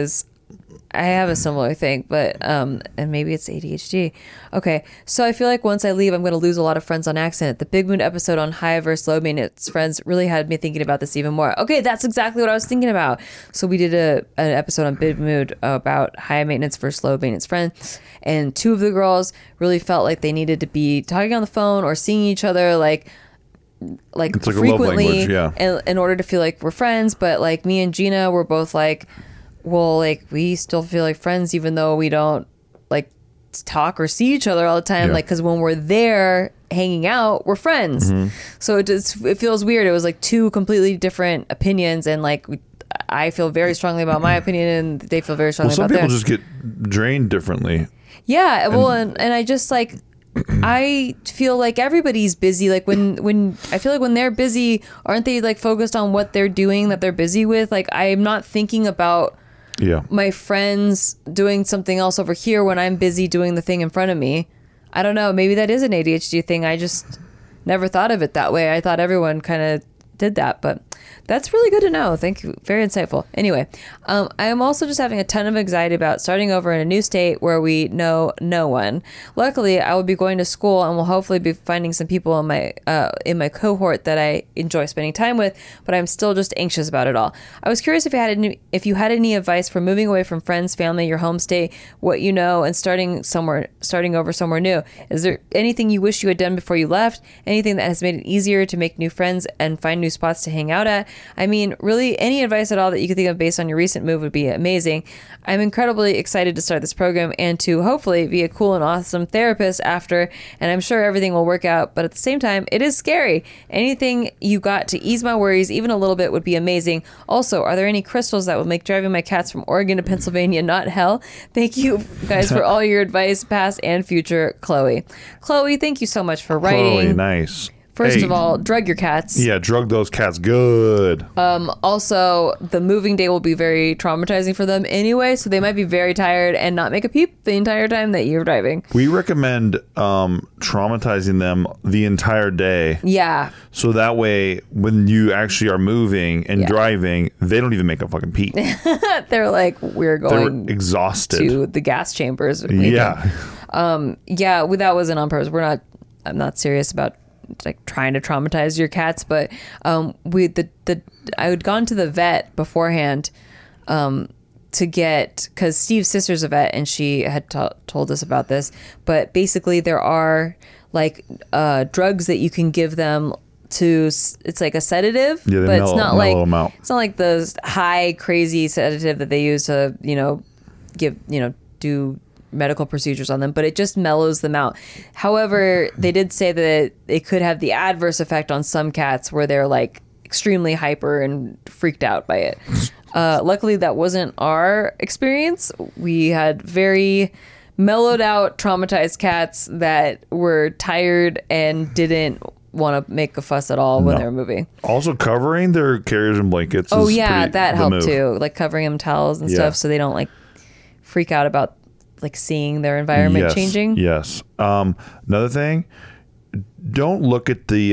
I have a similar thing, but and maybe it's ADHD. Okay, so I feel like once I leave, I'm going to lose a lot of friends on accident. The Big Mood episode on high versus low maintenance friends really had me thinking about this even more. Okay, that's exactly what I was thinking about. So we did an episode on Big Mood about high maintenance versus low maintenance friends, and two of the girls really felt like they needed to be talking on the phone or seeing each other like It's like frequently a love language, in order to feel like we're friends. But like me and Gina were both like, well, like we still feel like friends even though we don't like talk or see each other all the time. Yeah. Like, because when we're there hanging out, we're friends. So it feels weird. It was like two completely different opinions, and like I feel very strongly about my opinion and they feel very strongly Well, some about people theirs. just get drained differently. Yeah, well, and I just like I feel like everybody's busy. Like when I feel like when they're busy, aren't they like focused on what they're doing that they're busy with? Like I'm not thinking about Yeah. my friends doing something else over here when I'm busy doing the thing in front of me. I don't know. Maybe that is an ADHD thing. I just never thought of it that way. I thought everyone kind of did that, but that's really good to know. Thank you. Very insightful. Anyway, I am also just having a ton of anxiety about starting over in a new state where we know no one. Luckily, I will be going to school and will hopefully be finding some people in my cohort that I enjoy spending time with, but I'm still just anxious about it all. I was curious if you had any advice for moving away from friends, family, your home state, what you know, and starting over somewhere new. Is there anything you wish you had done before you left? Anything that has made it easier to make new friends and find new spots to hang out at? I mean, really, any advice at all that you could think of based on your recent move would be amazing. I'm incredibly excited to start this program and to hopefully be a cool and awesome therapist after, and I'm sure everything will work out, but at the same time, it is scary. Anything you got to ease my worries even a little bit would be amazing. Also, are there any crystals that would make driving my cats from Oregon to Pennsylvania not hell? Thank you guys for all your advice, past and future. Chloe, thank you so much for writing. Chloe, nice. First Hey, of all, drug your cats. Yeah, drug those cats good. Also, the moving day will be very traumatizing for them anyway, so they might be very tired and not make a peep the entire time that you're driving. We recommend traumatizing them the entire day. Yeah. So that way, when you actually are moving and Yeah. driving, they don't even make a fucking peep. They're like, we're They're going exhausted. to the gas chambers. weekend. Yeah. Yeah, that wasn't on purpose. I'm not serious about like trying to traumatize your cats, but I had gone to the vet beforehand to get, because Steve's sister's a vet and she had told us about this, but basically there are like drugs that you can give them it's like a sedative, Yeah, they but it's not like mellow 'em out. it's not like the high crazy sedative that they use to do medical procedures on them, but it just mellows them out. However, they did say that it could have the adverse effect on some cats where they're like extremely hyper and freaked out by it. Luckily, that wasn't our experience. We had very mellowed out, traumatized cats that were tired and didn't want to make a fuss at all when No. they were moving. Also, covering their carriers and blankets. Oh is yeah, pretty- that the helped move. too. Like covering them towels and Yeah. stuff so they don't like freak out about like seeing their environment Yes, changing. Yes. Another thing, don't look at the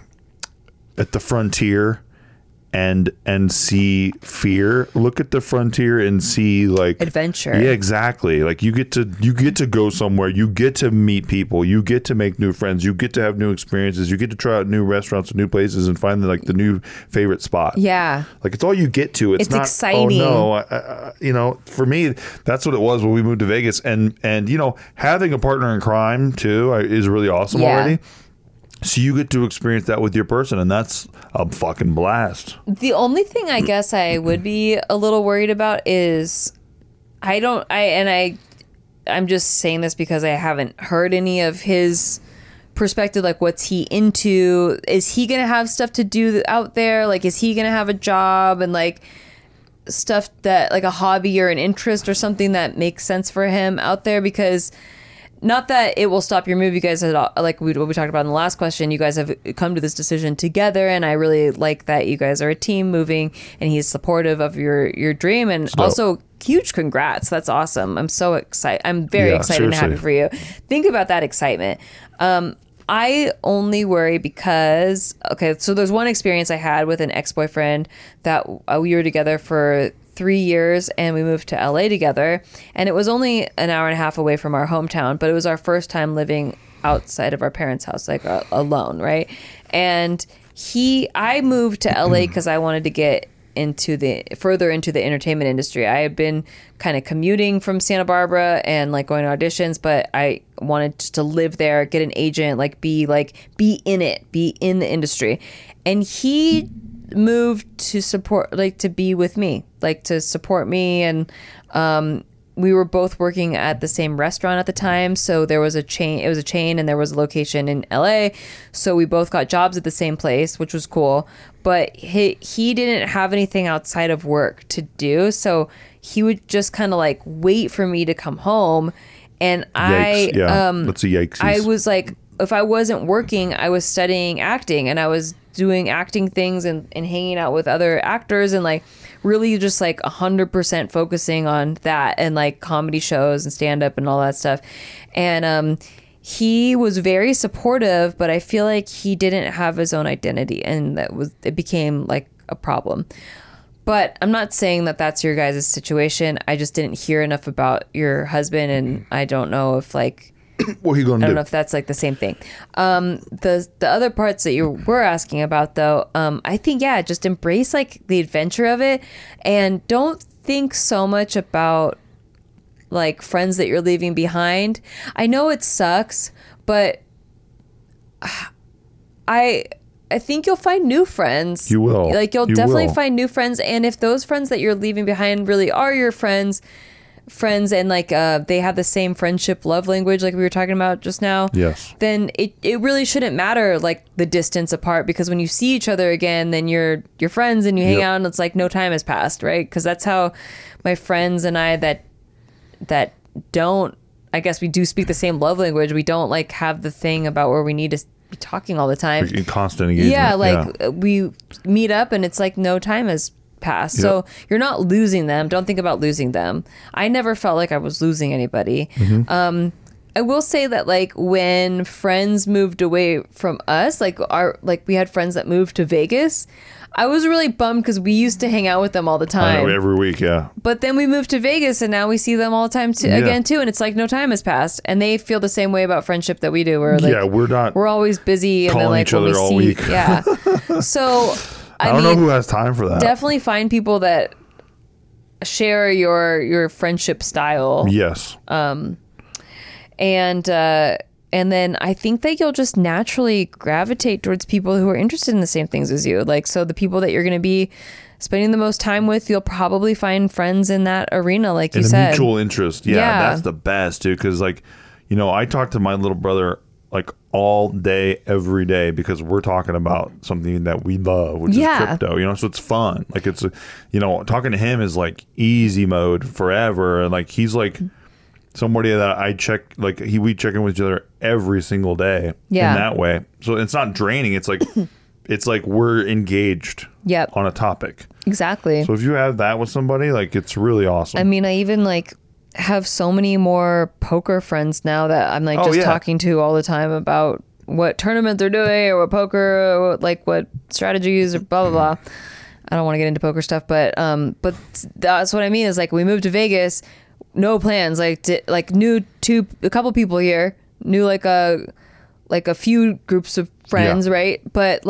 frontier and see fear. Look at the frontier and see like Adventure. Yeah, exactly. Like you get to go somewhere. You get to meet people. You get to make new friends. You get to have new experiences. You get to try out new restaurants and new places and find the new favorite spot. Yeah. Like it's all you get to. It's not exciting. Oh no, for me, that's what it was when we moved to Vegas, and having a partner in crime too is really awesome Yeah. already. So you get to experience that with your person, and that's a fucking blast. The only thing I guess I would be a little worried about is I'm just saying this because I haven't heard any of his perspective. Like, what's he into? Is he going to have stuff to do out there? Like, is he going to have a job and like stuff that like a hobby or an interest or something that makes sense for him out there? Because not that it will stop your move. You guys had, like what we talked about in the last question, you guys have come to this decision together, and I really like that you guys are a team moving, and he's supportive of your dream, and dope. also huge congrats. That's awesome. I'm so excited. I'm very Yeah, excited and happy seriously. for you. Think about that excitement. I only worry because, so there's one experience I had with an ex-boyfriend that we were together for 3 years and we moved to LA together. And it was only an hour and a half away from our hometown, but it was our first time living outside of our parents' house, like alone, right? And I moved to LA because I wanted to get further into the entertainment industry. I had been kind of commuting from Santa Barbara and like going to auditions, but I wanted to live there, get an agent, be in the industry. And he moved to support, to be with me, to support me. And we were both working at the same restaurant at the time. So there was a chain, it was a chain, and there was a location in LA. So we both got jobs at the same place, which was cool. But he didn't have anything outside of work to do. So he would just kind of wait for me to come home. And Yikes. That's a yikesies. I was if I wasn't working, I was studying acting, and I was doing acting things and hanging out with other actors, and really just 100% focusing on that, and comedy shows and stand up and all that stuff. And he was very supportive, but I feel like he didn't have his own identity, and it became a problem. But I'm not saying that that's your guys' situation. I just didn't hear enough about your husband, and I don't know if what he gonna do? I don't know if that's the same thing. The other parts that you were asking about, though, I think, just embrace the adventure of it, and don't think so much about friends that you're leaving behind. I know it sucks, but I think you'll find new friends. You will. You'll definitely find new friends, and if those friends that you're leaving behind really are your friends, and they have the same friendship love language we were talking about just now, yes, then it really shouldn't matter the distance apart, because when you see each other again, then you're friends and you hang out, and it's no time has passed, right? Because that's how my friends and I that don't, I guess we do speak the same love language, we don't have the thing about where we need to be talking all the time, in constant engagement. We meet up and it's no time has passed. Yep. So you're not losing them. Don't think about losing them. I never felt like I was losing anybody. Mm-hmm. I will say that when friends moved away from us, we had friends that moved to Vegas, I was really bummed because we used to hang out with them all the time. I know, every week, yeah. But then we moved to Vegas, and now we see them all the time again too, and it's no time has passed, and they feel the same way about friendship that we do. We're always busy, and calling then each other all week. Yeah. So I don't know who has time for that. Definitely find people that share your friendship style. Yes. And then I think that you'll just naturally gravitate towards people who are interested in the same things as you. So the people that you're going to be spending the most time with, you'll probably find friends in that arena, like you said. Mutual interest. Yeah, that's the best, dude. Because, I talk to my little brother all day, every day, because we're talking about something that we love, which is crypto. So it's fun. It's talking to him is easy mode forever, and he's somebody that I check, we check in with each other every single day in that way. So it's not draining. It's it's we're engaged on a topic. Exactly. So if you have that with somebody, it's really awesome. I mean, I even have so many more poker friends now that I'm talking to all the time about what tournament they're doing, or what poker, or what strategies, or blah, blah, blah. I don't want to get into poker stuff, but that's what I mean is we moved to Vegas, no plans, knew a couple people here, knew a few groups of friends, right? But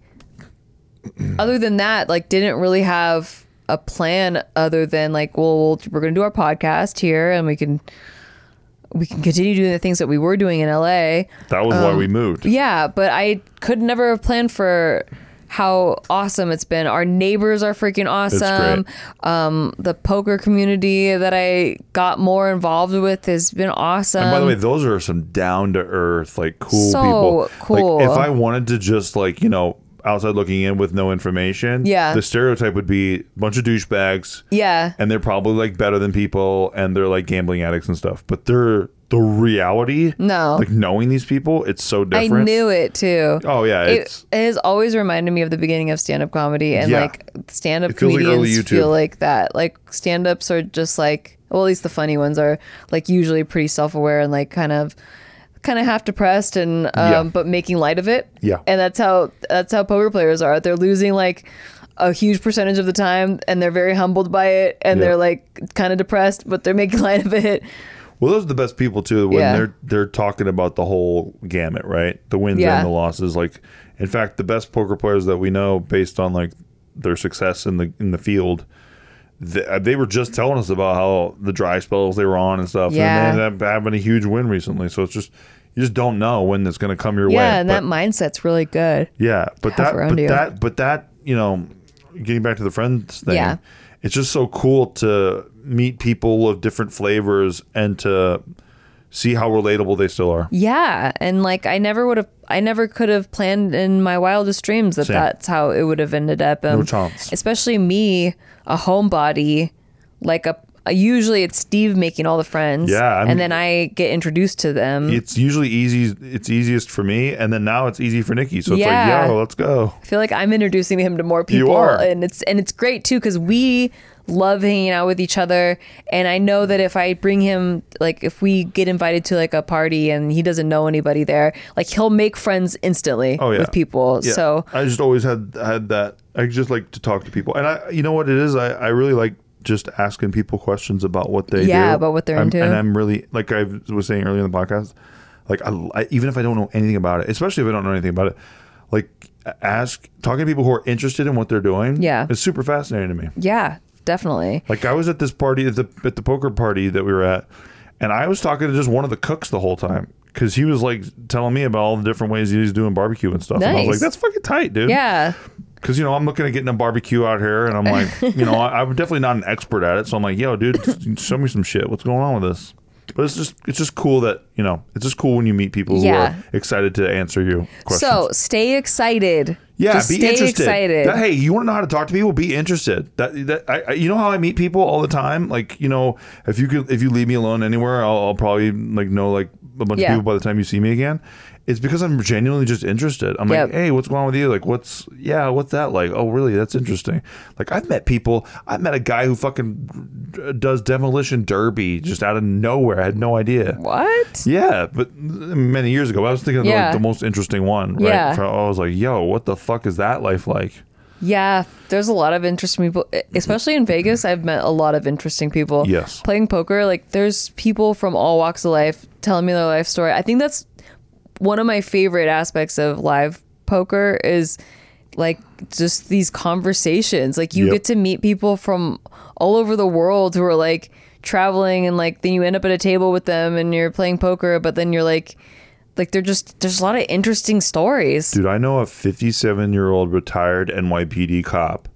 other than that, didn't really have a plan other than we're gonna do our podcast here, and we can continue doing the things that we were doing in LA. That was why we moved. Yeah, but I could never have planned for how awesome it's been. Our neighbors are freaking awesome. The poker community that I got more involved with has been awesome. And by the way, those are some down to earth, cool so people. Cool. If I wanted to just outside looking in with no information, the stereotype would be a bunch of douchebags. Yeah. And they're probably better than people, and they're gambling addicts and stuff. But they're the reality. No. Knowing these people, it's so different. I knew it too. Oh yeah. It has always reminded me of the beginning of stand-up comedy, and stand-up comedians early feel like that. Stand-ups are just well, at least the funny ones are usually pretty self-aware and kind of half depressed, and but making light of it. Yeah. And that's how poker players are. They're losing a huge percentage of the time, and they're very humbled by it, and they're like kind of depressed, but they're making light of it. Well, those are the best people too when they're talking about the whole gamut, right? The wins and the losses. Like, in fact, the best poker players that we know, based on like their success in the field, they were just telling us about how the dry spells they were on and stuff. Yeah. And they ended up having a huge win recently. So it's just, you just don't know when it's going to come your way. Yeah, and that mindset's really good. Yeah, but that, you know, getting back to the friends thing, it's just so cool to meet people of different flavors and to see how relatable they still are. Yeah, and like I never could have planned in my wildest dreams that that's how it would have ended up. No chance. Especially me, a homebody, like usually it's Steve making all the friends. Yeah, and then I get introduced to them. It's usually easy. It's easiest for me, and then now it's easy for Nikki. So it's like, yo, let's go. I feel like I'm introducing him to more people. You are. And it's great too, because we love hanging out with each other, and I know that if I bring him, like if we get invited to like a party and he doesn't know anybody there, like he'll make friends instantly with people. Yeah. So I just always had that. I just like to talk to people, and you know what it is, I really like just asking people questions about what they do. About what they're into. And I'm really, like I was saying earlier in the podcast, like I even if I don't know anything about it, especially if I don't know anything about it, like talking to people who are interested in what they're doing. Yeah, it's super fascinating to me. Yeah, definitely. Like I was at this party at the poker party that we were at, and I was talking to just one of the cooks the whole time because he was like telling me about all the different ways he's doing barbecue and stuff. Nice. And I was like, that's fucking tight, dude. Yeah. Because, you know, I'm looking at getting a barbecue out here, and I'm like, you know, I'm definitely not an expert at it. So I'm like, yo, dude, show me some shit. What's going on with this? But it's just cool that, you know, it's just cool when you meet people who are excited to answer you questions. So stay excited. Yeah, just be stay interested. excited. Hey, you want to know how to talk to people? Be interested. You know how I meet people all the time. Like, you know, if you leave me alone anywhere, I'll probably like know like a bunch of people by the time you see me again. It's because I'm genuinely just interested. I'm like, hey, what's going on with you? Like, what's that like? Oh, really? That's interesting. Like, I've met a guy who fucking does demolition derby just out of nowhere. I had no idea. What? Yeah, but many years ago, I was thinking of like the most interesting one. Right? Yeah. So I was like, yo, what the fuck is that life like? Yeah, there's a lot of interesting people, especially in Vegas. I've met a lot of interesting people. Yes. Playing poker, like there's people from all walks of life telling me their life story. I think that's one of my favorite aspects of live poker is like just these conversations. Like you get to meet people from all over the world who are like traveling, and like then you end up at a table with them and you're playing poker, but then you're like there's a lot of interesting stories. Dude, I know a 57-year-old retired NYPD cop,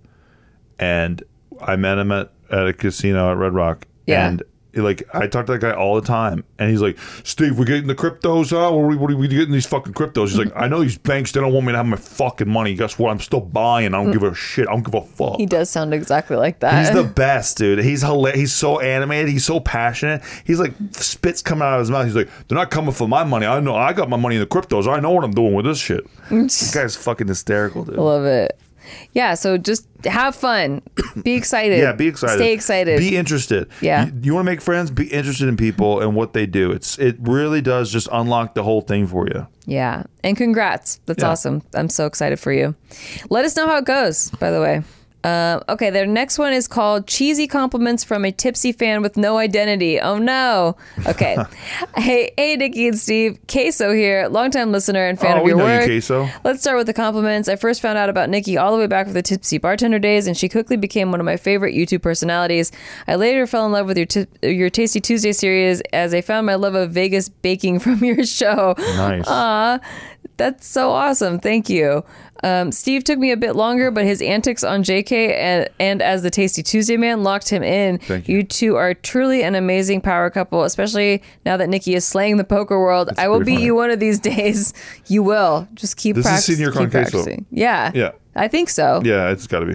and I met him at a casino at Red Rock. Yeah. And like I talk to that guy all the time, and he's like, Steve, we're getting the cryptos, huh? What are we getting these fucking cryptos? He's like, I know these banks, they don't want me to have my fucking money. Guess what? I'm still buying. I don't give a shit. I don't give a fuck. He does sound exactly like that. He's the best, dude. He's hilarious. He's so animated. He's so passionate. He's like spits coming out of his mouth. He's like, they're not coming for my money. I know. I got my money in the cryptos. I know what I'm doing with this shit. This guy's fucking hysterical, dude. I love it. Yeah, so just have fun. Be excited. Yeah, be excited. Stay excited. Be interested. Yeah. You want to make friends? Be interested in people and what they do. It really does just unlock the whole thing for you. Yeah. And congrats. That's awesome. I'm so excited for you. Let us know how it goes, by the way. Okay, their next one is called Cheesy Compliments from a Tipsy Fan with No Identity. Oh no. Okay. Hey, Nikki and Steve. Queso here, longtime listener and fan of your work. You, Queso. Let's start with the compliments. I first found out about Nikki all the way back with the Tipsy Bartender days, and she quickly became one of my favorite YouTube personalities. I later fell in love with your Tasty Tuesday series as I found my love of Vegas baking from your show. Nice. Aw, that's so awesome. Thank you. Steve took me a bit longer, but his antics on JK and as the Tasty Tuesday man locked him in. Thank you. You two are truly an amazing power couple, especially now that Nikki is slaying the poker world. I will beat funny. you one of these days. You will. Just keep practicing. This is Senior Con Queso. Yeah. Yeah. I think so. Yeah, it's got to be.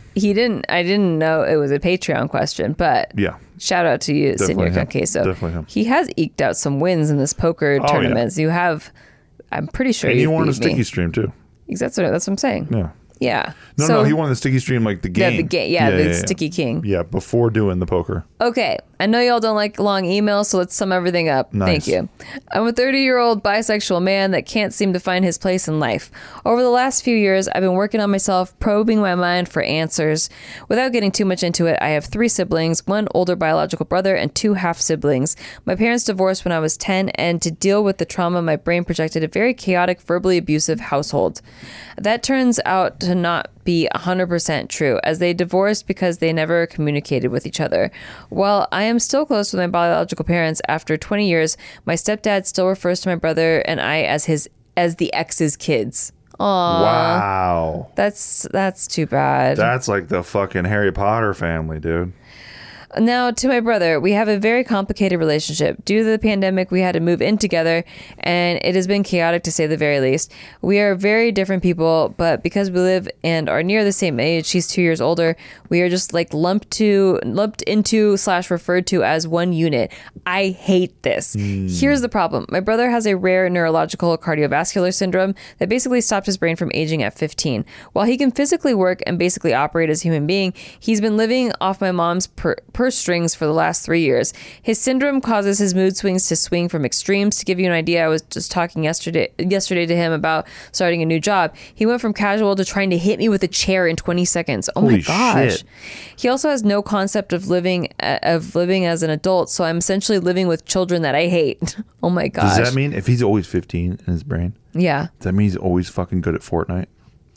I didn't know it was a Patreon question, but Yeah. shout out to you, Definitely Senior Con him. Queso. Definitely him. He has eked out some wins in this poker tournaments. You have, I'm pretty sure And you you've won a beat me. sticky stream too. That's what I'm saying. Yeah. Yeah. No, he wanted the sticky stream, like the game. Yeah, the game. Yeah, the Sticky King. Yeah, before doing the poker. Okay, I know y'all don't like long emails, so let's sum everything up. Nice. Thank you. I'm a 30-year-old bisexual man that can't seem to find his place in life. Over the last few years, I've been working on myself, probing my mind for answers. Without getting too much into it, I have 3 siblings, 1 older biological brother, and 2 half-siblings. My parents divorced when I was 10, and to deal with the trauma, my brain projected a very chaotic, verbally abusive household. That turns out to not be 100% true, as they divorced because they never communicated with each other. While I am still close with my biological parents after 20 years, my stepdad still refers to my brother and I as the ex's kids. Aww. Wow. That's too bad. That's like the fucking Harry Potter family, dude. Now, to my brother, we have a very complicated relationship. Due to the pandemic, we had to move in together, and it has been chaotic to say the very least. We are very different people, but because we live and are near the same age, she's 2 years older, we are just like lumped into / referred to as one unit. I hate this. Here's the problem. My brother has a rare neurological cardiovascular syndrome that basically stopped his brain from aging at 15. While he can physically work and basically operate as a human being, he's been living off my mom's purse strings for the last 3 years. His syndrome causes his mood swings to swing from extremes. To give you an idea, I was just talking yesterday to him about starting a new job. He went from casual to trying to hit me with a chair in 20 seconds. Oh Holy my gosh. shit. He also has no concept of living as an adult, so I'm essentially living with children that I hate. Oh my gosh. Does that mean if he's always 15 in his brain, Yeah. does that mean he's always fucking good at Fortnite?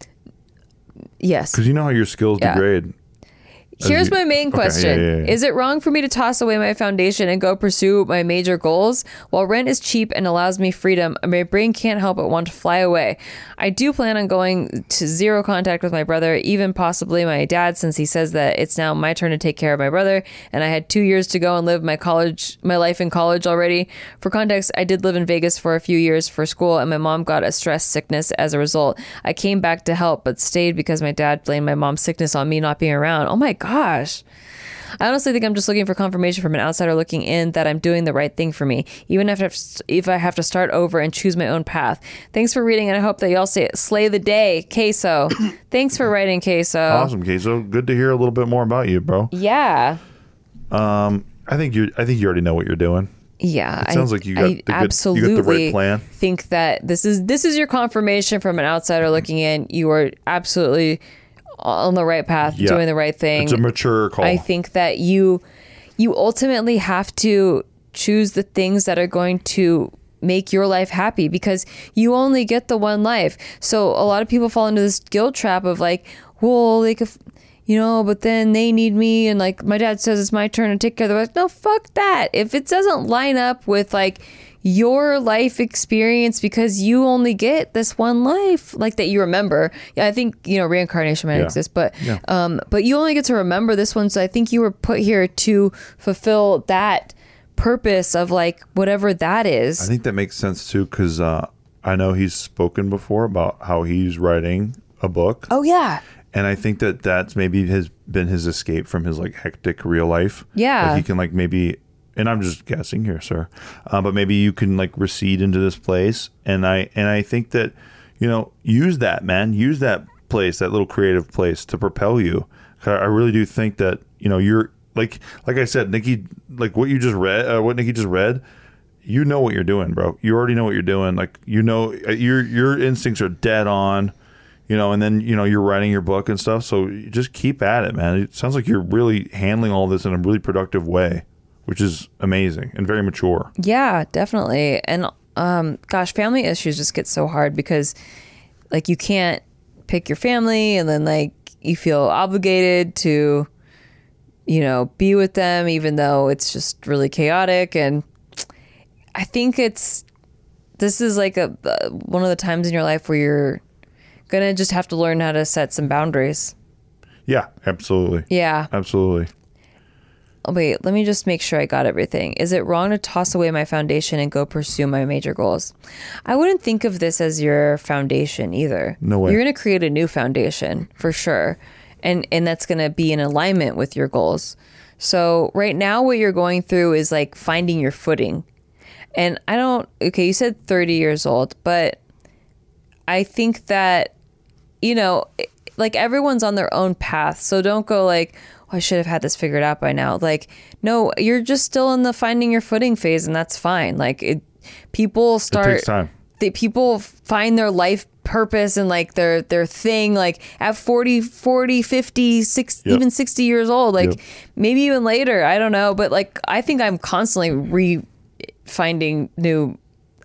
Yes. Because you know how your skills Yeah. degrade. Here's my main question. yeah. Is it wrong for me to toss away my foundation and go pursue my major goals? While rent is cheap and allows me freedom, my brain can't help but want to fly away. I do plan on going to zero contact with my brother, even possibly my dad, since he says that it's now my turn to take care of my brother, and I had 2 years to go and live my life in college already. For context, I did live in Vegas for a few years for school, and my mom got a stress sickness as a result. I came back to help, but stayed because my dad blamed my mom's sickness on me not being around. Oh my gosh. I honestly think I'm just looking for confirmation from an outsider looking in that I'm doing the right thing for me, even if I have to start over and choose my own path. Thanks for reading, and I hope that y'all slay the day. Queso. Thanks for writing, Queso. Awesome, Queso. Good to hear a little bit more about you, bro. Yeah. I think you already know what you're doing. Yeah, It sounds like you got I you got absolutely the right plan. think that this is your confirmation from an outsider looking in. You are absolutely on the right path, Yeah. doing the right thing. It's a mature call. I think that you ultimately have to choose the things that are going to make your life happy, because you only get the one life. So a lot of people fall into this guilt trap of like, well, like if but then they need me, and like my dad says it's my turn to take care of the rest. No, fuck that. If it doesn't line up with like your life experience, because you only get this one life, like that you remember. Yeah, I think reincarnation might exist, but you only get to remember this one. So I think you were put here to fulfill that purpose of like whatever that is. I think that makes sense too, because I know he's spoken before about how he's writing a book. Oh yeah. And I think that that's maybe been his escape from his like hectic real life. Yeah. Like he can like maybe, and I'm just guessing here, sir, but maybe you can like recede into this place. And I think that, use that, man. Use that place, that little creative place to propel you. I really do think that, you're like I said, Nikki, like what Nikki just read, you know what you're doing, bro. You already know what you're doing. Like, your instincts are dead on. And then, you're writing your book and stuff. So you just keep at it, man. It sounds like you're really handling all this in a really productive way, which is amazing and very mature. Yeah, definitely. And gosh, family issues just get so hard because like you can't pick your family, and then like you feel obligated to, be with them, even though it's just really chaotic. And I think this is like one of the times in your life where you're gonna just have to learn how to set some boundaries. Yeah, absolutely. Yeah. Absolutely. Oh, wait, let me just make sure I got everything. Is it wrong to toss away my foundation and go pursue my major goals? I wouldn't think of this as your foundation either. No way. You're gonna create a new foundation for sure. And that's gonna be in alignment with your goals. So right now what you're going through is like finding your footing. And you said 30 years old, but I think that like everyone's on their own path. So don't go like, oh, I should have had this figured out by now. Like, no, you're just still in the finding your footing phase, and that's fine. Like people start. It takes time. People find their life purpose and like their thing like at 40, 50, 60, even 60 years old, like maybe even later, I don't know, but like I think I'm constantly finding new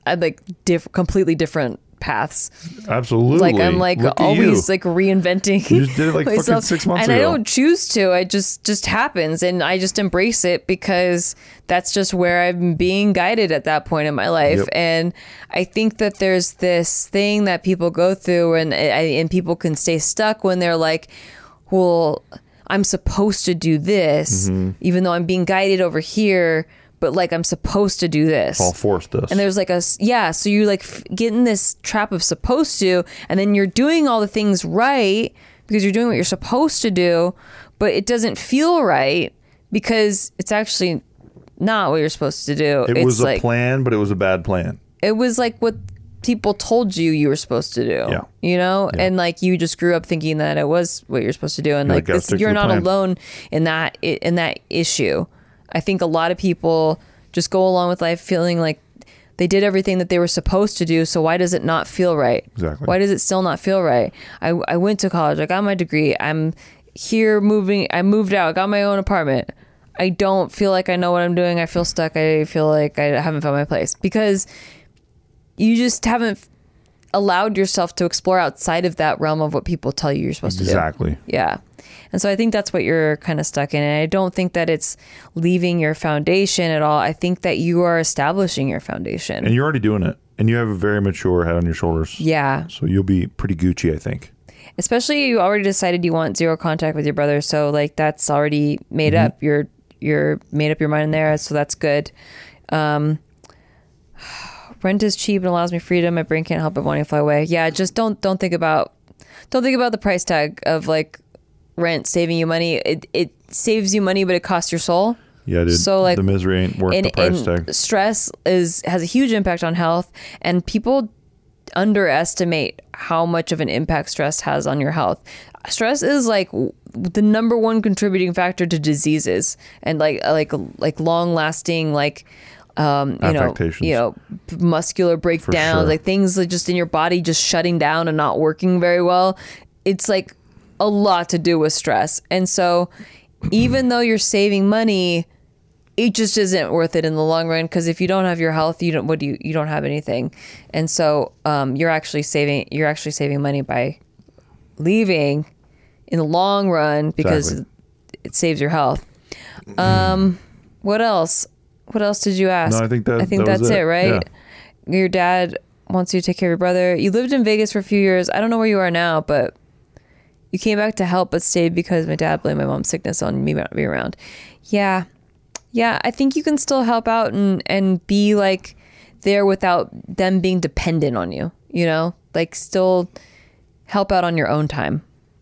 completely different paths. Absolutely. Like I'm like Look always like reinventing. You just did it like fucking myself. 6 months and ago. I don't choose to. It just happens, and I just embrace it because that's just where I'm being guided at that point in my life. Yep. And I think that there's this thing that people go through, and people can stay stuck when they're like, well, I'm supposed to do this, even though I'm being guided over here. But like I'm supposed to do this. I'll force this. And there's like so you like get in this trap of supposed to, and then you're doing all the things right because you're doing what you're supposed to do, but it doesn't feel right because it's actually not what you're supposed to do. It it's was a like, plan, but it was a bad plan. It was like what people told you were supposed to do. Yeah. You know? Yeah. And like you just grew up thinking that it was what you're supposed to do. And like this, you're not alone in that issue. I think a lot of people just go along with life feeling like they did everything that they were supposed to do. So why does it not feel right? Exactly. Why does it still not feel right? I went to college. I got my degree. I'm here I moved out. I got my own apartment. I don't feel like I know what I'm doing. I feel stuck. I feel like I haven't found my place because you just haven't allowed yourself to explore outside of that realm of what people tell you you're supposed to do. Exactly. Yeah. And so I think that's what you're kind of stuck in. And I don't think that it's leaving your foundation at all. I think that you are establishing your foundation. And you're already doing it. And you have a very mature head on your shoulders. Yeah. So you'll be pretty Gucci, I think. Especially you already decided you want zero contact with your brother. So like that's already made up. You're made up your mind there. So that's good. Rent is cheap and allows me freedom. My brain can't help but wanting to fly away. Yeah. Just don't think about the price tag of like rent saving you money. It saves you money, but it costs your soul. Yeah, dude. So like the misery ain't worth the price tag. Stress has a huge impact on health, and people underestimate how much of an impact stress has on your health. Stress is like the number one contributing factor to diseases and like long lasting muscular breakdowns, like things like just in your body just shutting down and not working very well. It's like a lot to do with stress. And so even though you're saving money, it just isn't worth it in the long run, because if you don't have your health, you don't have anything. And so you're actually saving money by leaving in the long run because it saves your health. What else did you ask? No, I think that's it, right? Yeah. Your dad wants you to take care of your brother. You lived in Vegas for a few years. I don't know where you are now, but you came back to help but stayed because my dad blamed my mom's sickness on me not being around. Yeah, I think you can still help out and be like there without them being dependent on you, you know? Like still help out on your own time.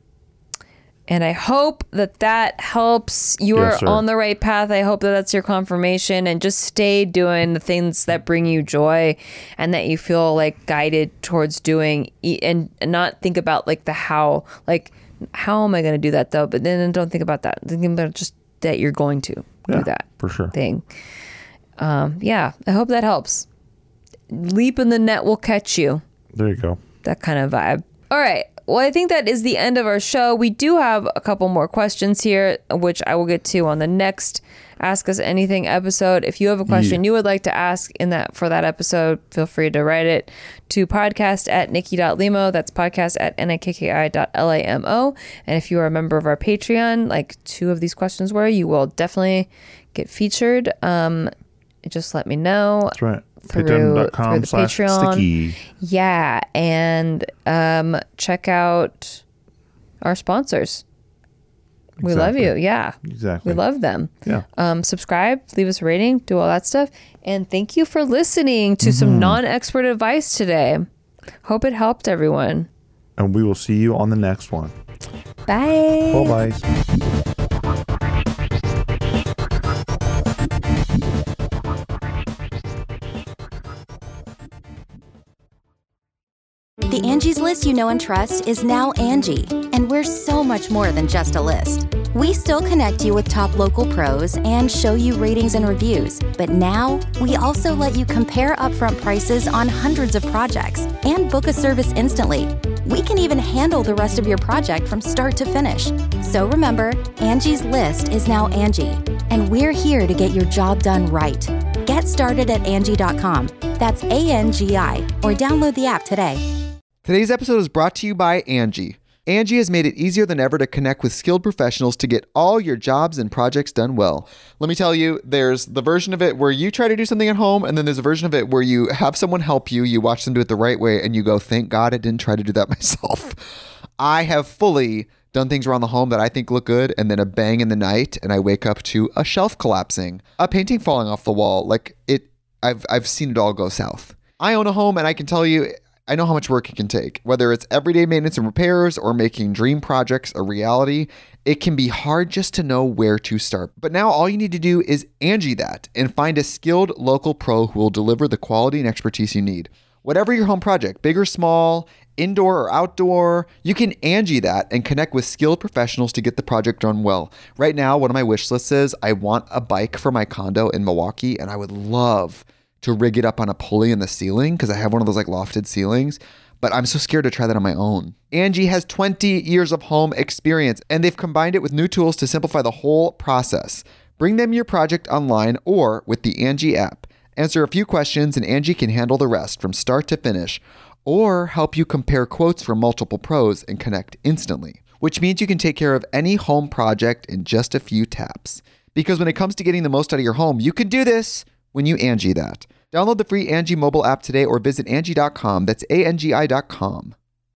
And I hope that helps. You are on the right path. I hope that's your confirmation, and just stay doing the things that bring you joy and that you feel like guided towards doing, and not think about like the how, like how am I going to do that though? But then don't think about that. Think about just that you're going to do that for sure thing. I hope that helps. Leap in the net will catch you. There you go. That kind of vibe. All right. Well, I think that is the end of our show. We do have a couple more questions here, which I will get to on the next Ask Us Anything episode. If you have a question you would like to ask for that episode, feel free to write it to podcast@nikki.limo. That's podcast@nikki.lamo. And if you are a member of our Patreon, like 2 of these questions were, you will definitely get featured. Just let me know. That's right. Through the Patreon. Sticky. Yeah, and check out our sponsors. We love you. Yeah. Exactly. We love them. Yeah. Subscribe, leave us a rating, do all that stuff. And thank you for listening to some non-expert advice today. Hope it helped everyone. And we will see you on the next one. Bye. Bye-bye. The Angie's List you know and trust is now Angie, and we're so much more than just a list. We still connect you with top local pros and show you ratings and reviews, but now we also let you compare upfront prices on hundreds of projects and book a service instantly. We can even handle the rest of your project from start to finish. So remember, Angie's List is now Angie, and we're here to get your job done right. Get started at Angie.com. That's ANGI, or download the app today. Today's episode is brought to you by Angie. Angie has made it easier than ever to connect with skilled professionals to get all your jobs and projects done well. Let me tell you, there's the version of it where you try to do something at home, and then there's a version of it where you have someone help you, you watch them do it the right way, and you go, thank God I didn't try to do that myself. I have fully done things around the home that I think look good, and then a bang in the night, and I wake up to a shelf collapsing, a painting falling off the wall. I've seen it all go south. I own a home, and I can tell you, I know how much work it can take. Whether it's everyday maintenance and repairs or making dream projects a reality, it can be hard just to know where to start. But now all you need to do is Angie that and find a skilled local pro who will deliver the quality and expertise you need. Whatever your home project, big or small, indoor or outdoor, you can Angie that and connect with skilled professionals to get the project done well. Right now, one of my wish lists is I want a bike for my condo in Milwaukee, and I would love to rig it up on a pulley in the ceiling because I have one of those like lofted ceilings, but I'm so scared to try that on my own. Angie has 20 years of home experience, and they've combined it with new tools to simplify the whole process. Bring them your project online or with the Angie app. Answer a few questions and Angie can handle the rest from start to finish, or help you compare quotes from multiple pros and connect instantly, which means you can take care of any home project in just a few taps. Because when it comes to getting the most out of your home, you can do this when you Angie that. Download the free Angie mobile app today or visit Angie.com. That's ANGI.com.